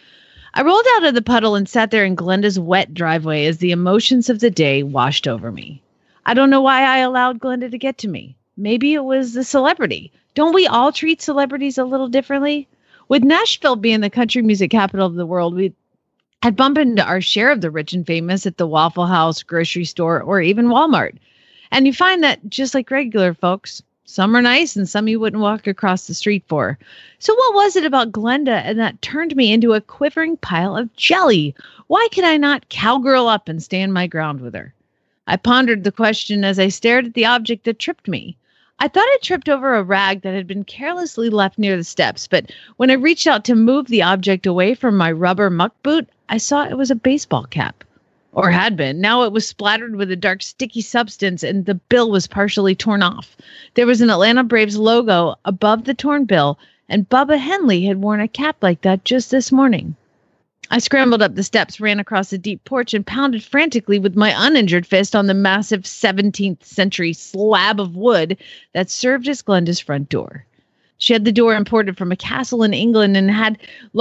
I rolled out of the puddle and sat there in Glenda's wet driveway as the emotions of the day washed over me. I don't know why I allowed Glenda to get to me. Maybe it was the celebrity. Don't we all treat celebrities a little differently? With Nashville being the country music capital of the world, I'd bump into our share of the rich and famous at the Waffle House, grocery store, or even Walmart. And you find that, just like regular folks, some are nice and some you wouldn't walk across the street for. So what was it about Glenda and that turned me into a quivering pile of jelly? Why could I not cowgirl up and stand my ground with her? I pondered the question as I stared at the object that tripped me. I thought I tripped over a rag that had been carelessly left near the steps, but when I reached out to move the object away from my rubber muck boot, I saw it was a baseball cap. Or had been. Now it was splattered with a dark, sticky substance, and the bill was partially torn off. There was an Atlanta Braves logo above the torn bill, and Bubba Henley had worn a cap like that just this morning. I scrambled up the steps, ran across the deep porch, and pounded frantically with my uninjured fist on the massive 17th century slab of wood that served as Glenda's front door. She had the door imported from a castle in England and had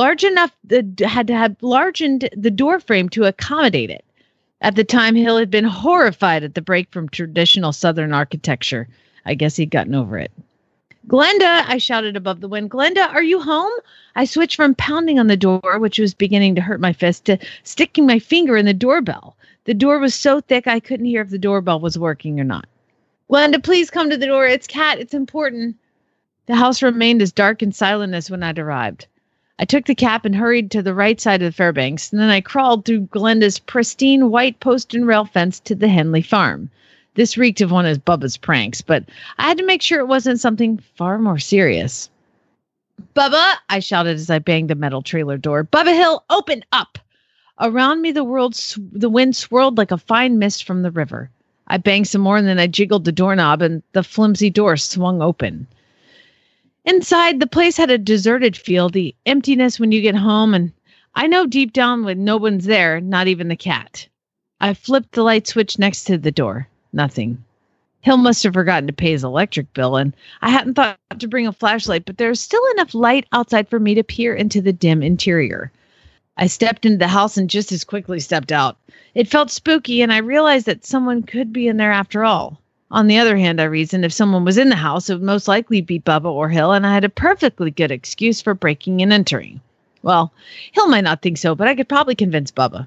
to have largened the door frame to accommodate it. At the time, Hill had been horrified at the break from traditional Southern architecture. I guess he'd gotten over it. "Glenda," I shouted above the wind. "Glenda, are you home?" I switched from pounding on the door, which was beginning to hurt my fist, to sticking my finger in the doorbell. The door was so thick I couldn't hear if the doorbell was working or not. "Glenda, please come to the door. It's Cat. It's important." The house remained as dark and silent as when I'd arrived. I took the cap and hurried to the right side of the Fairbanks, and then I crawled through Glenda's pristine white post and rail fence to the Henley farm. This reeked of one of Bubba's pranks, but I had to make sure it wasn't something far more serious. "Bubba," I shouted as I banged the metal trailer door. "Bubba Hill, open up!" Around me, the wind swirled like a fine mist from the river. I banged some more, and then I jiggled the doorknob, and the flimsy door swung open. Inside, the place had a deserted feel, the emptiness when you get home, and I know deep down when no one's there, not even the cat. I flipped the light switch next to the door. Nothing. Hill must have forgotten to pay his electric bill, and I hadn't thought to bring a flashlight, but there was still enough light outside for me to peer into the dim interior. I stepped into the house and just as quickly stepped out. It felt spooky, and I realized that someone could be in there after all. On the other hand, I reasoned if someone was in the house, it would most likely be Bubba or Hill, and I had a perfectly good excuse for breaking and entering. Well, Hill might not think so, but I could probably convince Bubba.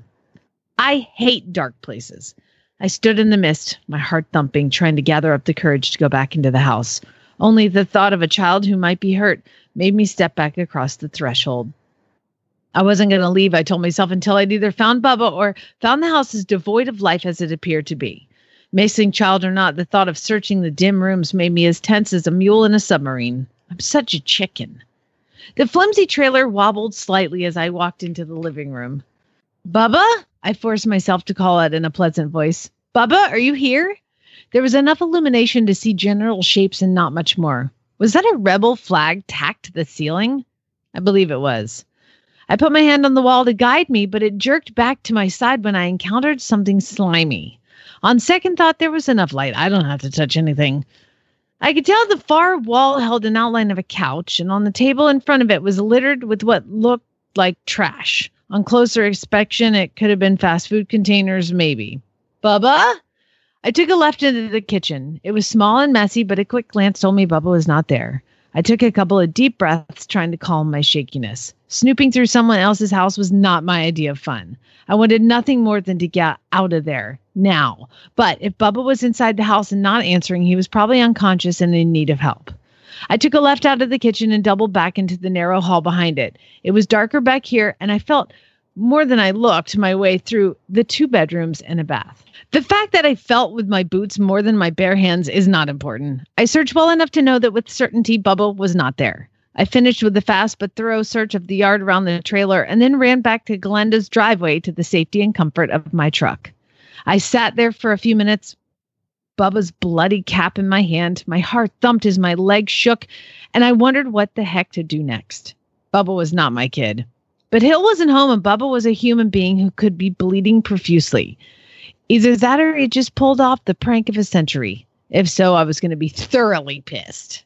I hate dark places. I stood in the mist, my heart thumping, trying to gather up the courage to go back into the house. Only the thought of a child who might be hurt made me step back across the threshold. I wasn't going to leave, I told myself, until I'd either found Bubba or found the house as devoid of life as it appeared to be. Missing child or not, the thought of searching the dim rooms made me as tense as a mule in a submarine. I'm such a chicken. The flimsy trailer wobbled slightly as I walked into the living room. "Bubba?" I forced myself to call out in a pleasant voice. "Bubba, are you here?" There was enough illumination to see general shapes and not much more. Was that a rebel flag tacked to the ceiling? I believe it was. I put my hand on the wall to guide me, but it jerked back to my side when I encountered something slimy. On second thought, there was enough light. I don't have to touch anything. I could tell the far wall held an outline of a couch, and on the table in front of it was littered with what looked like trash. On closer inspection, it could have been fast food containers, maybe. Bubba? I took a left into the kitchen. It was small and messy, but a quick glance told me Bubba was not there. I took a couple of deep breaths, trying to calm my shakiness. Snooping through someone else's house was not my idea of fun. I wanted nothing more than to get out of there, now. But if Bubba was inside the house and not answering, he was probably unconscious and in need of help. I took a left out of the kitchen and doubled back into the narrow hall behind it. It was darker back here, and I felt, more than I looked, my way through the 2 bedrooms and a bath. The fact that I felt with my boots more than my bare hands is not important. I searched well enough to know that with certainty Bubba was not there. I finished with the fast but thorough search of the yard around the trailer and then ran back to Glenda's driveway to the safety and comfort of my truck. I sat there for a few minutes, Bubba's bloody cap in my hand. My heart thumped as my legs shook, and I wondered what the heck to do next. Bubba was not my kid. But Hill wasn't home, and Bubba was a human being who could be bleeding profusely. Either that or he just pulled off the prank of a century. If so, I was going to be thoroughly pissed.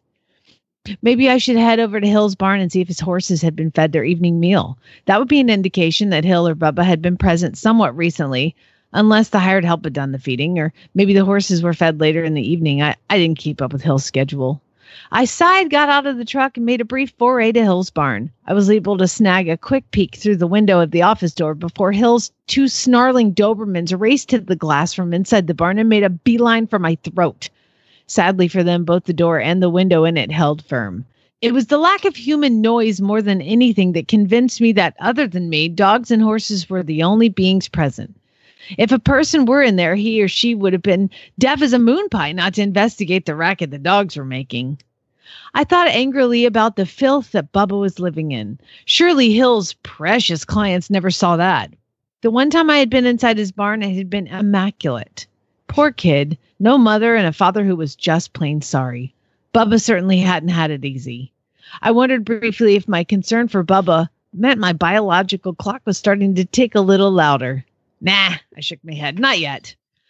Maybe I should head over to Hill's barn and see if his horses had been fed their evening meal. That would be an indication that Hill or Bubba had been present somewhat recently, unless the hired help had done the feeding, or maybe the horses were fed later in the evening. I didn't keep up with Hill's schedule. I sighed, got out of the truck, and made a brief foray to Hill's barn. I was able to snag a quick peek through the window of the office door before Hill's 2 snarling Dobermans raced to the glass from inside the barn and made a beeline for my throat. Sadly for them, both the door and the window in it held firm. It was the lack of human noise more than anything that convinced me that, other than me, dogs and horses were the only beings present. If a person were in there, he or she would have been deaf as a moon pie not to investigate the racket the dogs were making. I thought angrily about the filth that Bubba was living in. Surely Hill's precious clients never saw that. The one time I had been inside his barn, it had been immaculate. Poor kid, no mother and a father who was just plain sorry. Bubba certainly hadn't had it easy. I wondered briefly if my concern for Bubba meant my biological clock was starting to tick a little louder. Nah, I shook my head. Not yet.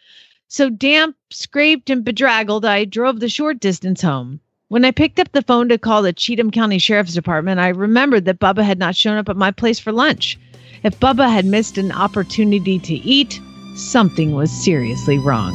So damp, scraped, and bedraggled, I drove the short distance home. When I picked up the phone to call the Cheatham County Sheriff's Department, I remembered that Bubba had not shown up at my place for lunch. If Bubba had missed an opportunity to eat, something was seriously wrong.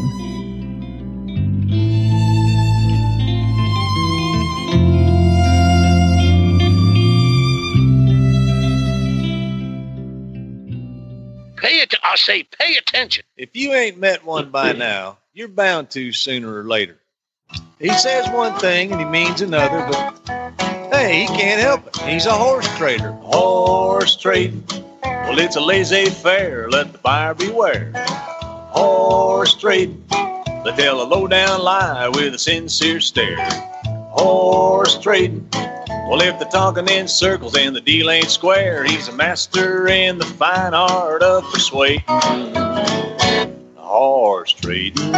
Pay attention. If you ain't met one by now, you're bound to sooner or later. He says one thing and he means another, but hey, he can't help it. He's a horse trader. Horse trading. Well, it's a laissez-faire. Let the buyer beware. Horse trading. They tell a low-down lie with a sincere stare. Horse trading. Well, if they're talking in circles and the deal ain't square, he's a master in the fine art of persuading. Horse trading.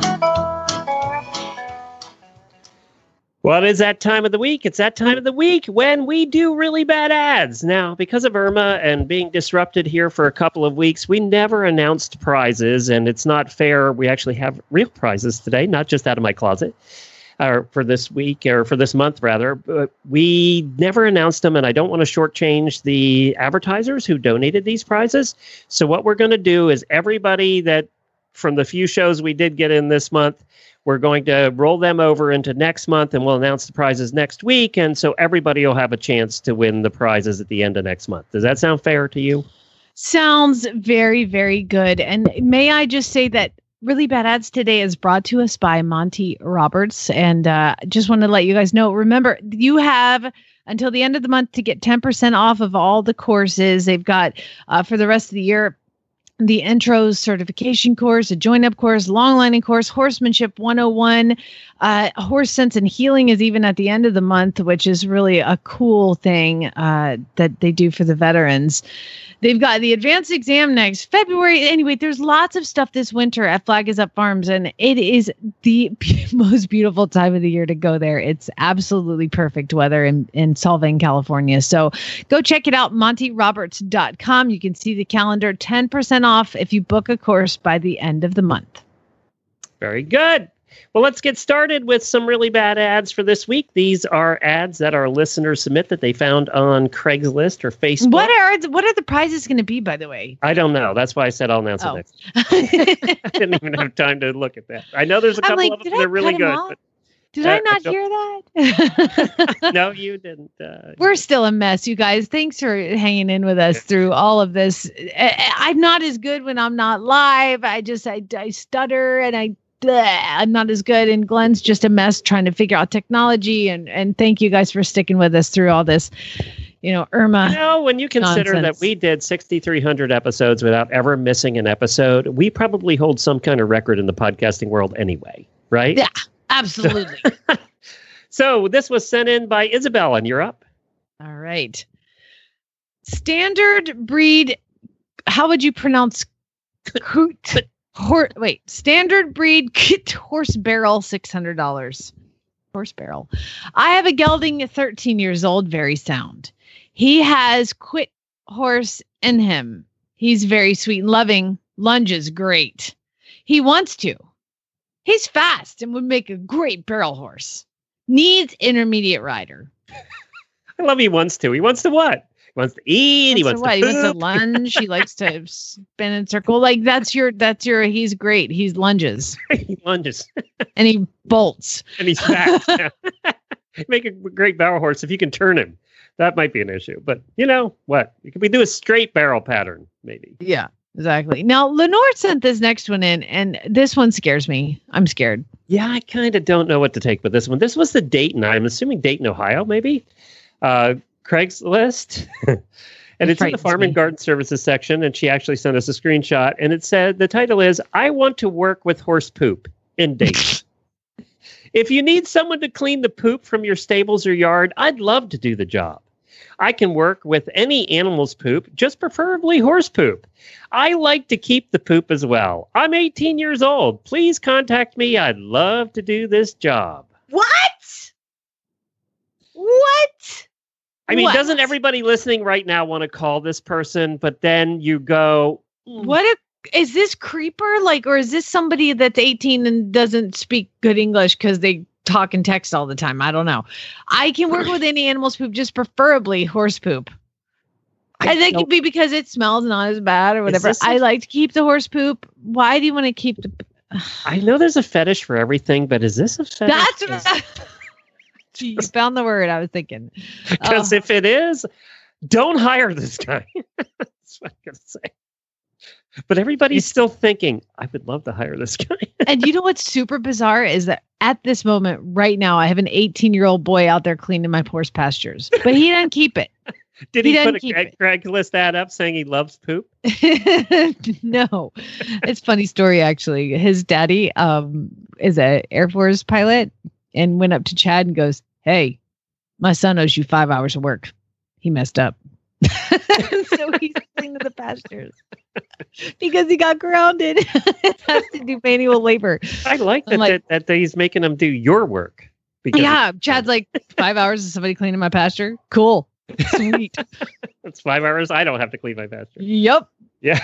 Well, it is that time of the week. It's that time of the week when we do really bad ads. Now, because of Irma and being disrupted here for a couple of weeks, we never announced prizes, and it's not fair. We actually have real prizes today, not just out of my closet. Or for this week, or for this month, rather. But we never announced them, and I don't want to shortchange the advertisers who donated these prizes. So what we're going to do is everybody that, from the few shows we did get in this month, we're going to roll them over into next month, and we'll announce the prizes next week, and so everybody will have a chance to win the prizes at the end of next month. Does that sound fair to you? Sounds very, very good. And may I just say that Really Bad Ads today is brought to us by Monty Roberts. And just want to let you guys know, remember, you have until the end of the month to get 10% off of all the courses. They've got for the rest of the year the intros certification course, a join-up course, long lining course, horsemanship 101, horse sense and healing is even at the end of the month, which is really a cool thing that they do for the veterans. They've got the advanced exam next February. Anyway, there's lots of stuff this winter at Flag is Up Farms, and it is the most beautiful time of the year to go there. It's absolutely perfect weather in Solvang, California. So go check it out, montyroberts.com. You can see the calendar, 10% off if you book a course by the end of the month. Very good. Well, let's get started with some really bad ads for this week. These are ads that our listeners submit that they found on Craigslist or Facebook. What are the prizes going to be, by the way? I don't know. That's why I said I'll announce it next. I didn't even have time to look at that. I know there's a couple of them that are really good. But, did I not hear that? No, you didn't. We're still a mess, you guys. Thanks for hanging in with us through all of this. I'm not as good when I'm not live. I stutter and I'm not as good, and Glenn's just a mess trying to figure out technology, and thank you guys for sticking with us through all this, Irma. When you consider nonsense. that we did 6,300 episodes without ever missing an episode, we probably hold some kind of record in the podcasting world anyway, right? Yeah, absolutely. So this was sent in by Isabel, and you're up. All right. Standard breed, how would you pronounce standard breed horse barrel, $600. Horse barrel. I have a gelding 13 years old, very sound. He has quit horse in him. He's very sweet and loving. Lunges great. He wants to. He's fast and would make a great barrel horse. Needs intermediate rider. I love he wants to. He wants to what? He wants to eat. He wants to He wants to lunge. He likes to spin in circle. Like that's your, he's great. He's lunges. He lunges. And he bolts. And he's fast. Make a great barrel horse if you can turn him. That might be an issue. But you know what? We do a straight barrel pattern, maybe. Yeah, exactly. Now, Lenore sent this next one in, and this one scares me. I'm scared. Yeah, I kind of don't know what to take with this one. This was the Dayton. I'm assuming Dayton, Ohio, maybe. Craigslist. And it's in the Farm and Garden Services section. And she actually sent us a screenshot. And it said, the title is, I want to work with horse poop in Dayton. If you need someone to clean the poop from your stables or yard, I'd love to do the job. I can work with any animal's poop, just preferably horse poop. I like to keep the poop as well. I'm 18 years old. Please contact me. I'd love to do this job. What? I mean, doesn't everybody listening right now want to call this person? But then you go, is this creeper? Or is this somebody that's 18 and doesn't speak good English because they talk and text all the time? I don't know. I can work with any animal's poop, just preferably horse poop. I think it'd be because it smells not as bad or whatever. I like to keep the horse poop. Why do you want to keep the... I know there's a fetish for everything, but is this a fetish? You found the word I was thinking. Because if it is, don't hire this guy. That's what I'm going to say. But everybody's still thinking, I would love to hire this guy. And you know what's super bizarre is that at this moment right now, I have an 18-year-old boy out there cleaning my horse pastures, but he doesn't keep it. Did he put a Craigslist ad up saying he loves poop? No. It's a funny story, actually. His daddy is an Air Force pilot and went up to Chad and goes, hey, my son owes you 5 hours of work. He messed up. So he's cleaning the pastures because he got grounded. Has to do manual labor. I like that he's making them do your work. Yeah, Chad's like, 5 hours of somebody cleaning my pasture? Cool. Sweet. That's 5 hours. I don't have to clean my pasture. Yep. Yeah.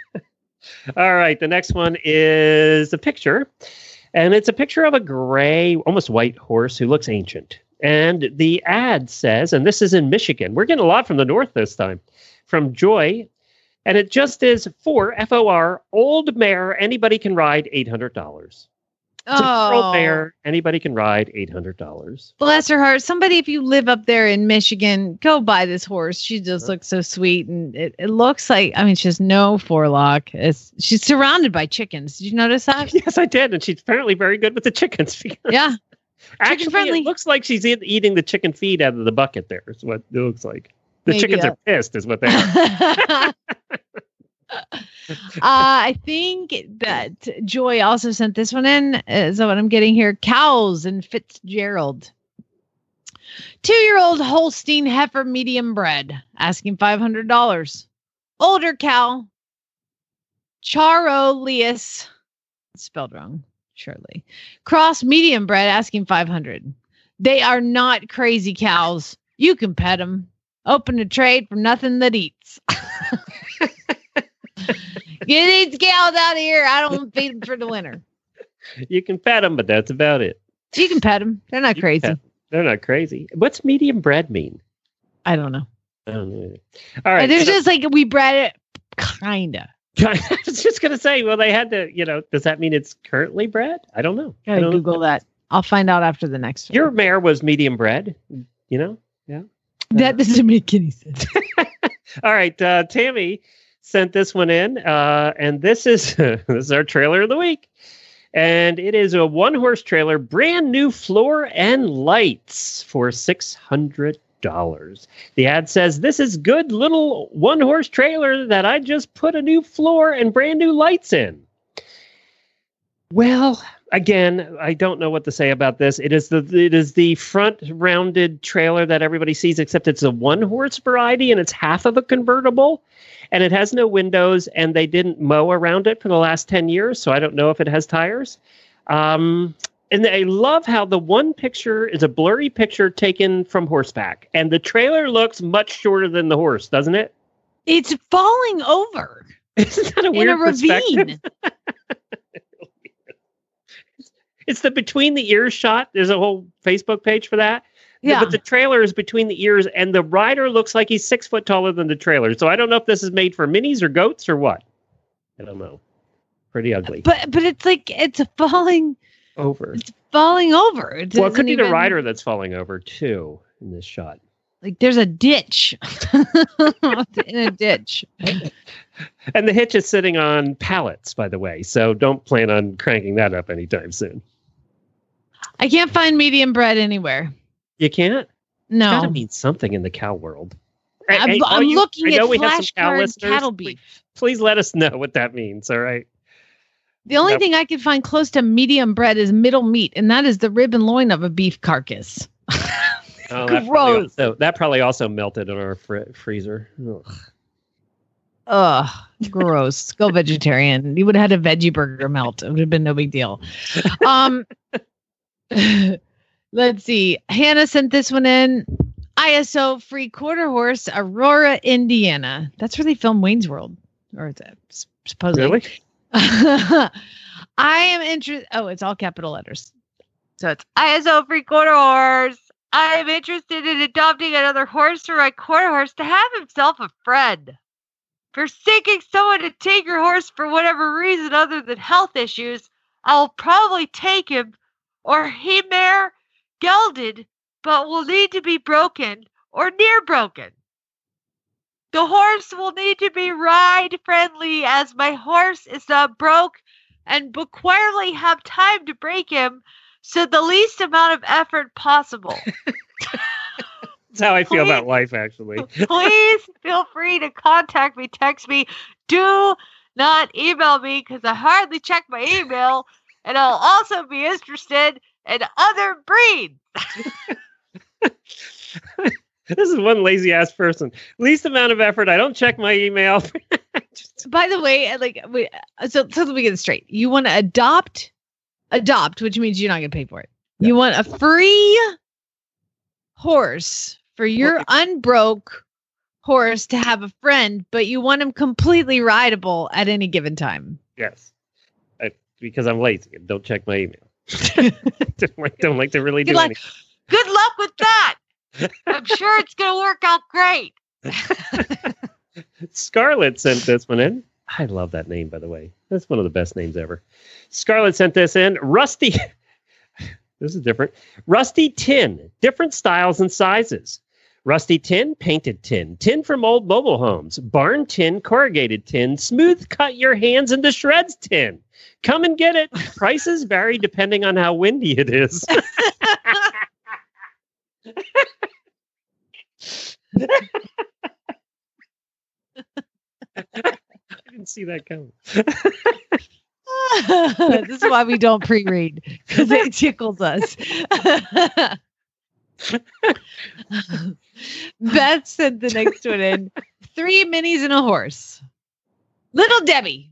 All right. The next one is a picture. And it's a picture of a gray, almost white horse who looks ancient. And the ad says, and this is in Michigan. We're getting a lot from the north this time. From Joy. And it just is for FOR, old mare, anybody can ride, $800. It's a old mare, anybody can ride, $800. Bless her heart. Somebody, if you live up there in Michigan, go buy this horse. She just looks so sweet. And it looks like, I mean, she has no forelock. She's surrounded by chickens. Did you notice that? Yes, I did. And she's apparently very good with the chickens. Yeah. Actually, it looks like she's eating the chicken feed out of the bucket there is what it looks like. The chickens are pissed is what they are. I think that Joy also sent this one in. Is what I'm getting here. Cows and Fitzgerald. 2-year-old Holstein heifer medium bred, asking $500. Older cow, Charoleus, spelled wrong, surely. Cross medium bred, asking $500. They are not crazy cows. You can pet them. Open to trade for nothing that eats. Get these cows out of here. I don't feed them for the winter. You can pet them, but that's about it. You can pet them. They're not crazy. They're not crazy. What's medium bred mean? I don't know. I don't know either. All right. There's just like we bred it, kinda. I was just going to say, well, they had to, does that mean it's currently bred? I don't know. I don't Google that. I'll find out after the next one. Your mare was medium bred, Yeah. That doesn't make any sense. All right. Tammy sent this one in, and this is our trailer of the week. And it is a 1-horse trailer, brand new floor and lights for $600. The ad says, "This is good little 1-horse trailer that I just put a new floor and brand new lights in." Well, again, I don't know what to say about this. It is the front rounded trailer that everybody sees, except it's a 1-horse variety and it's half of a convertible. And it has no windows, and they didn't mow around it for the last 10 years, so I don't know if it has tires. And I love how the one picture is a blurry picture taken from horseback, and the trailer looks much shorter than the horse, doesn't it? It's falling over. Isn't that a weird in a ravine? It's the between the ears shot. There's a whole Facebook page for that. Yeah. But the trailer is between the ears, and the rider looks like he's 6 foot taller than the trailer. So I don't know if this is made for minis or goats or what. I don't know. Pretty ugly. But it's like it's falling over. It's falling over. Well, it could be the rider that's falling over too in this shot. Like there's a ditch in a ditch. And the hitch is sitting on pallets, by the way. So don't plan on cranking that up anytime soon. I can't find medium bred anywhere. You can't? No. It's gotta mean something in the cow world. I'm looking at flashcard cattle beef. Please let us know what that means, all right? The only thing I can find close to medium bred is middle meat, and that is the rib and loin of a beef carcass. Gross. That probably also melted in our freezer. Ugh, gross. Go vegetarian. You would have had a veggie burger melt. It would have been no big deal. Let's see. Hannah sent this one in. ISO free quarter horse, Aurora, Indiana. That's where they film Wayne's World. Or is that supposedly? Really? I am interested. Oh, it's all capital letters. So it's ISO free quarter horse. I am interested in adopting another horse for my quarter horse to have himself a friend. Forsaking someone to take your horse for whatever reason other than health issues, I'll probably take him or he mare gelded, but will need to be broken or near broken. The horse will need to be ride friendly as my horse is not broke and requirely have time to break him, so the least amount of effort possible. That's how I feel about life, actually. Please feel free to contact me, text me. Do not email me because I hardly check my email, and I'll also be interested in other breeds. This is one lazy ass person. Least amount of effort. I don't check my email. By the way, so let me get it straight. You want to adopt, which means you're not going to pay for it. Yeah. You want a free horse for your unbroke horse to have a friend, but you want him completely rideable at any given time. Yes, because I'm lazy and don't check my email. don't like to really do anything. Good luck with that. I'm sure it's going to work out great. Scarlett sent this one in. I love that name, by the way. That's one of the best names ever. Scarlett sent this in. Rusty. This is different. Rusty tin. Different styles and sizes. Rusty tin, painted tin. Tin from old mobile homes. Barn tin, corrugated tin. Smooth cut your hands into shreds tin. Come and get it. Prices vary depending on how windy it is. I didn't see that coming. This is why we don't pre-read, because it tickles us. Beth sent the next one in. 3 minis and a horse. Little Debbie.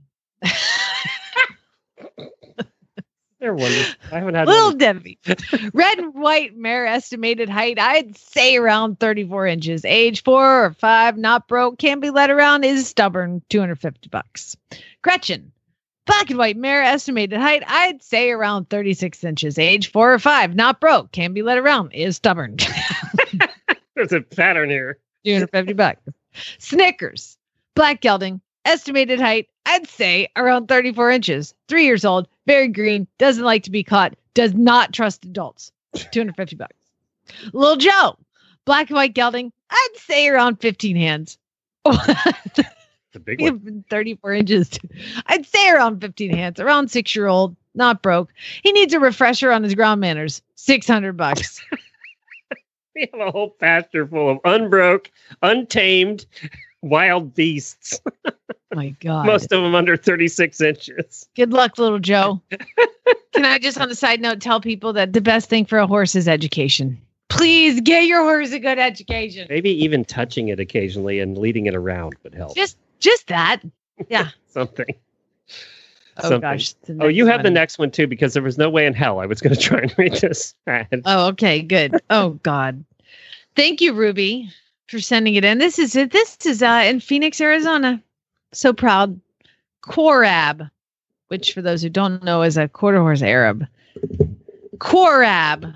They're wonderful. I haven't had Little one. Debbie. Red and white mare, estimated height, I'd say around 34 inches. Age 4 or 5, not broke, can be led around, is stubborn, $250. Gretchen. Black and white mare, estimated height, I'd say around 36 inches. Age 4 or 5, not broke, can be led around, is stubborn. There's a pattern here. $250. Snickers. Black gelding, estimated height, I'd say around 34 inches. 3 years old, very green, doesn't like to be caught, does not trust adults. $250. Little Joe. Black and white gelding, I'd say around 15 hands. The big one. Even 34 inches. I'd say around 15 hands. Around 6-year-old, not broke. He needs a refresher on his ground manners. $600. We have a whole pasture full of unbroke, untamed, wild beasts. My God. Most of them under 36 inches. Good luck, little Joe. Can I just, on a side note, tell people that the best thing for a horse is education? Please get your horse a good education. Maybe even touching it occasionally and leading it around would help. Just that. Yeah. Something. Oh, Something. gosh. Oh, you have the next one, too, because there was no way in hell I was going to try and read this. Oh, okay. Good. Oh, God. Thank you, Ruby, for sending it in. This is in Phoenix, Arizona. So proud. Korab, which for those who don't know is a quarter horse Arab. Korab.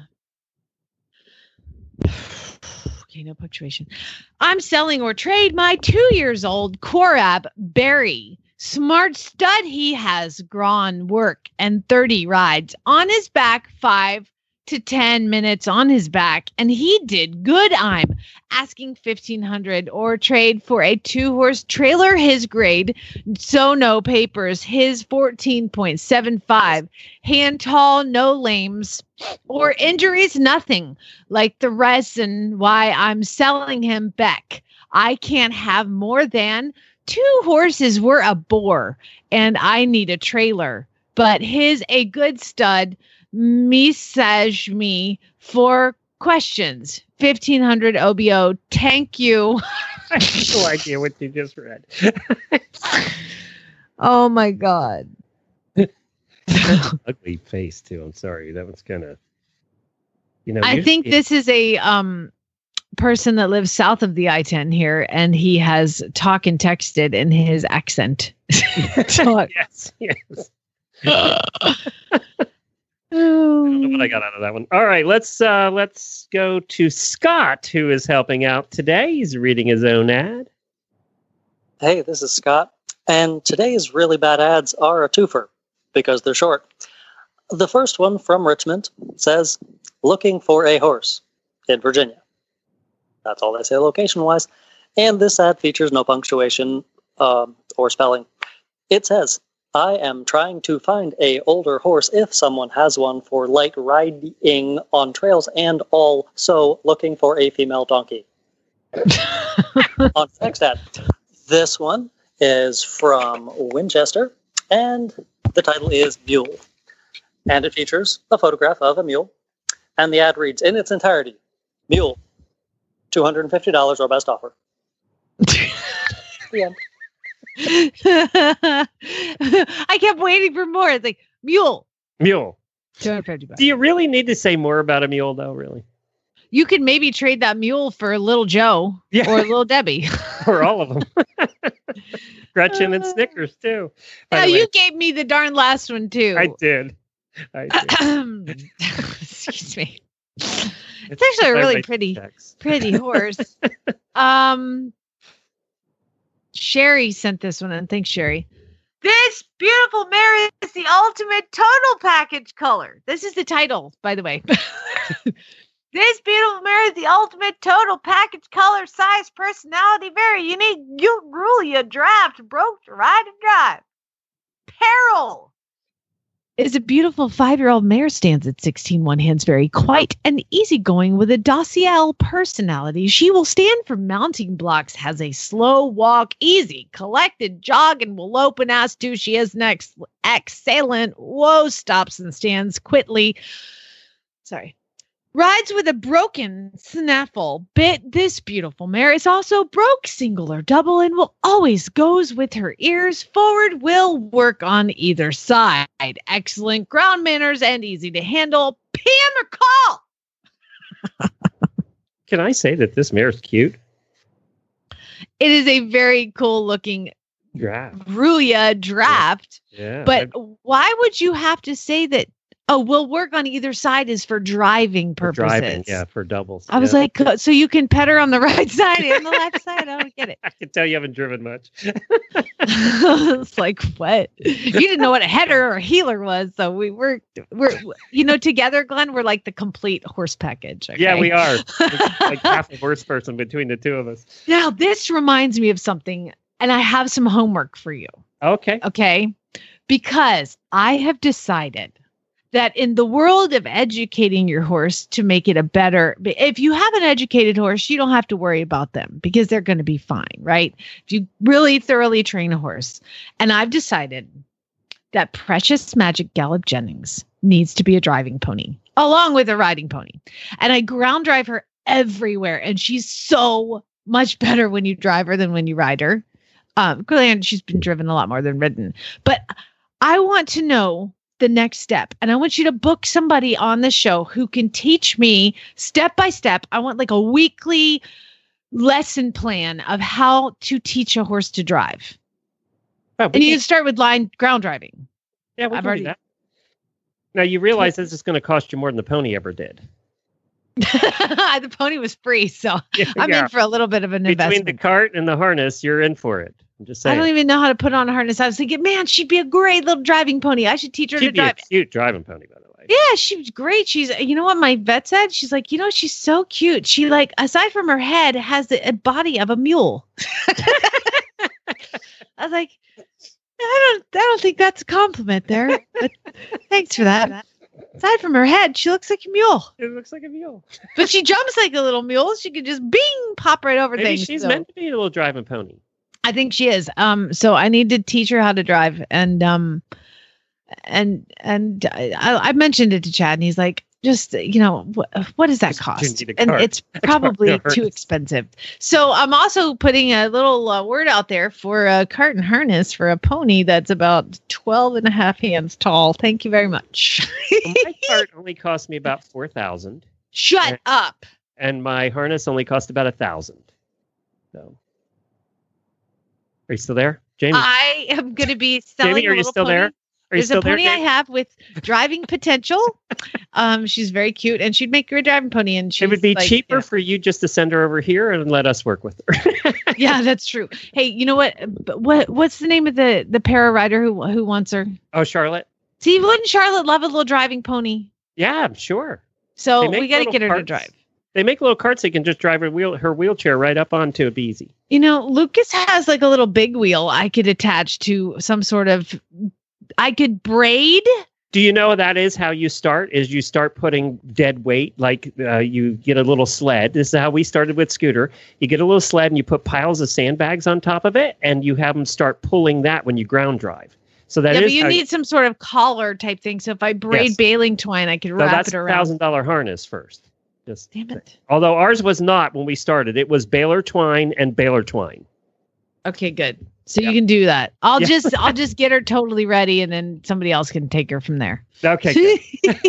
Okay, no punctuation. I'm selling or trade my 2-year-old Korab Berry. Smart stud, he has grown work and 30 rides on his back, 5 to 10 minutes on his back, and he did good. I'm asking $1,500 or trade for a 2-horse trailer, his grade, so no papers, his 14.75, hand tall, no lames or injuries, nothing like the reason why I'm selling him Beck. I can't have more than 2 horses were a bore, and I need a trailer, but his a good stud. Message me for questions. 1,500 OBO. Thank you. I have no idea what you just read. Oh my God. Ugly face too. I'm sorry. That was kind of, I think this is a person that lives south of the I-10 here, and he has talk and texted in his accent. Yes. I don't know what I got out of that one. All right, let's go to Scott, who is helping out today. He's reading his own ad. Hey, this is Scott, and today's really bad ads are a twofer because they're short. The first one from Richmond says, looking for a horse in Virginia. That's all they say location-wise. And this ad features no punctuation or spelling. It says, I am trying to find a older horse if someone has one for light riding on trails and also looking for a female donkey. On the next ad, this one is from Winchester, and the title is Mule. And it features a photograph of a mule, and the ad reads in its entirety, Mule, $250 or best offer. The end. I kept waiting for more. It's like mule. $250. Do you really need to say more about a mule, though? Really? You could maybe trade that mule for Little Joe or Little Debbie, or all of them. Gretchen and Snickers too. Yeah, you gave me the darn last one too. I did. Excuse me. It's actually a really pretty horse. Sherry sent this one, and thanks, Sherry. This beautiful mare is the ultimate total package color. This is the title, by the way. This beautiful mare is the ultimate total package color, size, personality, very unique. You rule, you draft, broke, ride, and drive. Peril is a beautiful 5-year-old mare, stands at 16 Hansberry, quite an easygoing with a docile personality. She will stand for mounting blocks, has a slow walk, easy, collected jog, and will open as to she is next. Excellent. Whoa, stops and stands quickly. Sorry. Rides with a broken snaffle bit. This beautiful mare is also broke, single or double, and will always goes with her ears forward, will work on either side. Excellent ground manners and easy to handle. PM or call. Can I say that this mare is cute? It is a very cool looking Rulia draft. Yeah. But why would you have to say that? Oh, we'll work on either side is for driving purposes. Driving, yeah, for doubles. I was like, so you can pet her on the right side and the left side. I don't get it. I can tell you haven't driven much. It's like, what? You didn't know what a header or a healer was. So we're together, Glenn, we're like the complete horse package. Okay? Yeah, we are. It's like half a horse person between the two of us. Now, this reminds me of something, and I have some homework for you. Okay. Because I have decided that in the world of educating your horse to make it if you have an educated horse, you don't have to worry about them because they're going to be fine, right? If you really thoroughly train a horse. And I've decided that Precious Magic Gallop Jennings needs to be a driving pony along with a riding pony. And I ground drive her everywhere. And she's so much better when you drive her than when you ride her. Clearly, she's been driven a lot more than ridden. But I want to know the next step. And I want you to book somebody on the show who can teach me step by step. I want like a weekly lesson plan of how to teach a horse to drive. And you can start with ground driving. Yeah, we can do that. Now you realize this is going to cost you more than the pony ever did. The pony was free, so I'm in for a little bit of an investment. Between the cart and the harness, you're in for it. I'm just saying. I don't even know how to put on a harness. I was thinking, man, she'd be a great little driving pony. I should teach her to drive. She'd be a cute driving pony, by the way. Yeah, she was great. You know what my vet said? She's like, she's so cute. She aside from her head, has the body of a mule. I was like, I don't think that's a compliment there. But thanks for that. Aside from her head, she looks like a mule. It looks like a mule. But she jumps like a little mule. She could just pop right over things. She's meant to be a little driving pony. I think she is. So I need to teach her how to drive. And I mentioned it to Chad, and he's like, just, what does that cost? And it's probably too expensive. So I'm also putting a little word out there for a cart and harness for a pony that's about 12 and a half hands tall. Thank you very much. Well, my cart only cost me about $4,000. Shut up. And my harness only cost about $1,000. So, are you still there, Jamie? I am going to be selling. Jamie, are you still there? There's a pony I have with driving potential. She's very cute, and she'd make a great driving pony. And it would be cheaper for you just to send her over here and let us work with her. Yeah, that's true. Hey, you know what? What's the name of the para rider who wants her? Oh, Charlotte. See, wouldn't Charlotte love a little driving pony? Yeah, I'm sure. So we got to get her to drive. They make little carts they can just drive her wheelchair right up onto. It'd be easy. Lucas has like a little big wheel I could attach to some sort of. I could braid. Do you know that is how you start? Is you start putting dead weight, like you get a little sled. This is how we started with Scooter. You get a little sled and you put piles of sandbags on top of it, and you have them start pulling that when you ground drive. So that is. But you need some sort of collar type thing. So if I braid baling twine, I could wrap it around. That's $1,000 harness first. Damn it! Although ours was not when we started. It was baler twine and baler twine. Okay, good. So you can do that. I'll just get her totally ready, and then somebody else can take her from there. Okay.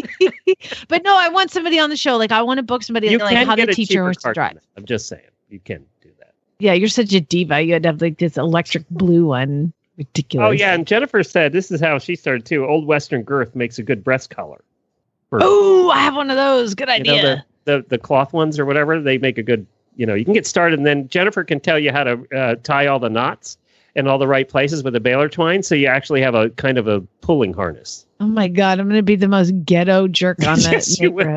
But no, I want somebody on the show. Like I want to book somebody how to teach her to drive. I'm just saying, you can do that. Yeah, you're such a diva. You had to have like this electric blue one. Ridiculous. Oh yeah, and Jennifer said this is how she started too. Old Western Girth makes a good breast collar. Oh, I have one of those. Good idea. The cloth ones or whatever, they make a good. You can get started, and then Jennifer can tell you how to tie all the knots in all the right places with a baler twine, so you actually have a kind of a pulling harness. Oh my God, I'm going to be the most ghetto jerk on that Yes, neighborhood.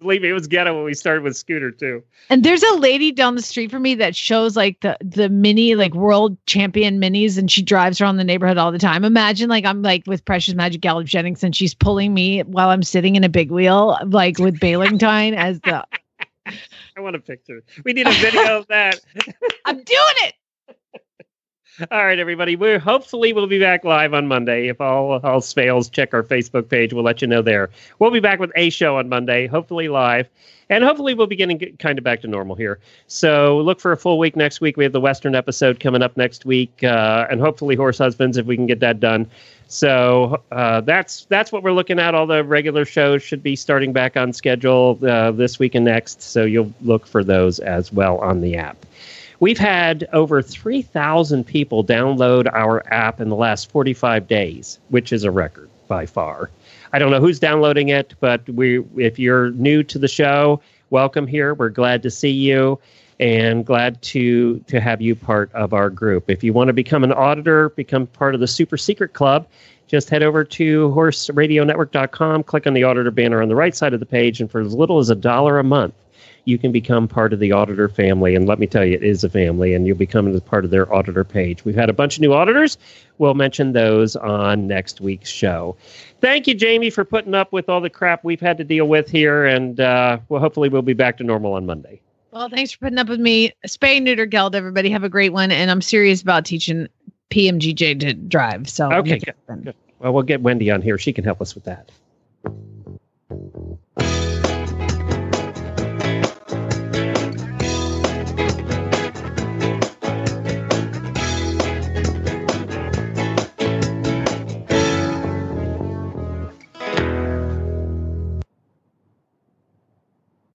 Believe me, it was ghetto when we started with Scooter too. And there's a lady down the street from me that shows like the mini, like world champion minis, and she drives around the neighborhood all the time. Imagine like I'm like with Precious Magic Gallup Jennings and she's pulling me while I'm sitting in a big wheel, like with Ballantyne as the. I want a picture. We need a video of that. I'm doing it. All right, everybody. Hopefully we'll be back live on Monday. If all else fails, check our Facebook page. We'll let you know there. We'll be back with a show on Monday, hopefully live. And hopefully we'll be getting kind of back to normal here. So look for a full week next week. We have the Western episode coming up next week. And hopefully Horse Husbands, if we can get that done. So that's what we're looking at. All the regular shows should be starting back on schedule this week and next. So you'll look for those as well on the app. We've had over 3,000 people download our app in the last 45 days, which is a record by far. I don't know who's downloading it, but if you're new to the show, welcome here. We're glad to see you and glad to have you part of our group. If you want to become an auditor, become part of the Super Secret Club, just head over to horseradionetwork.com, click on the auditor banner on the right side of the page, and for as little as $1 a month, you can become part of the auditor family. And let me tell you, it is a family, and you'll become part of their auditor page. We've had a bunch of new auditors. We'll mention those on next week's show. Thank you, Jamie, for putting up with all the crap we've had to deal with here. And hopefully we'll be back to normal on Monday. Well, thanks for putting up with me. Spay Neuter Geld, everybody. Have a great one. And I'm serious about teaching PMGJ to drive. So okay, good. Well, we'll get Wendy on here. She can help us with that.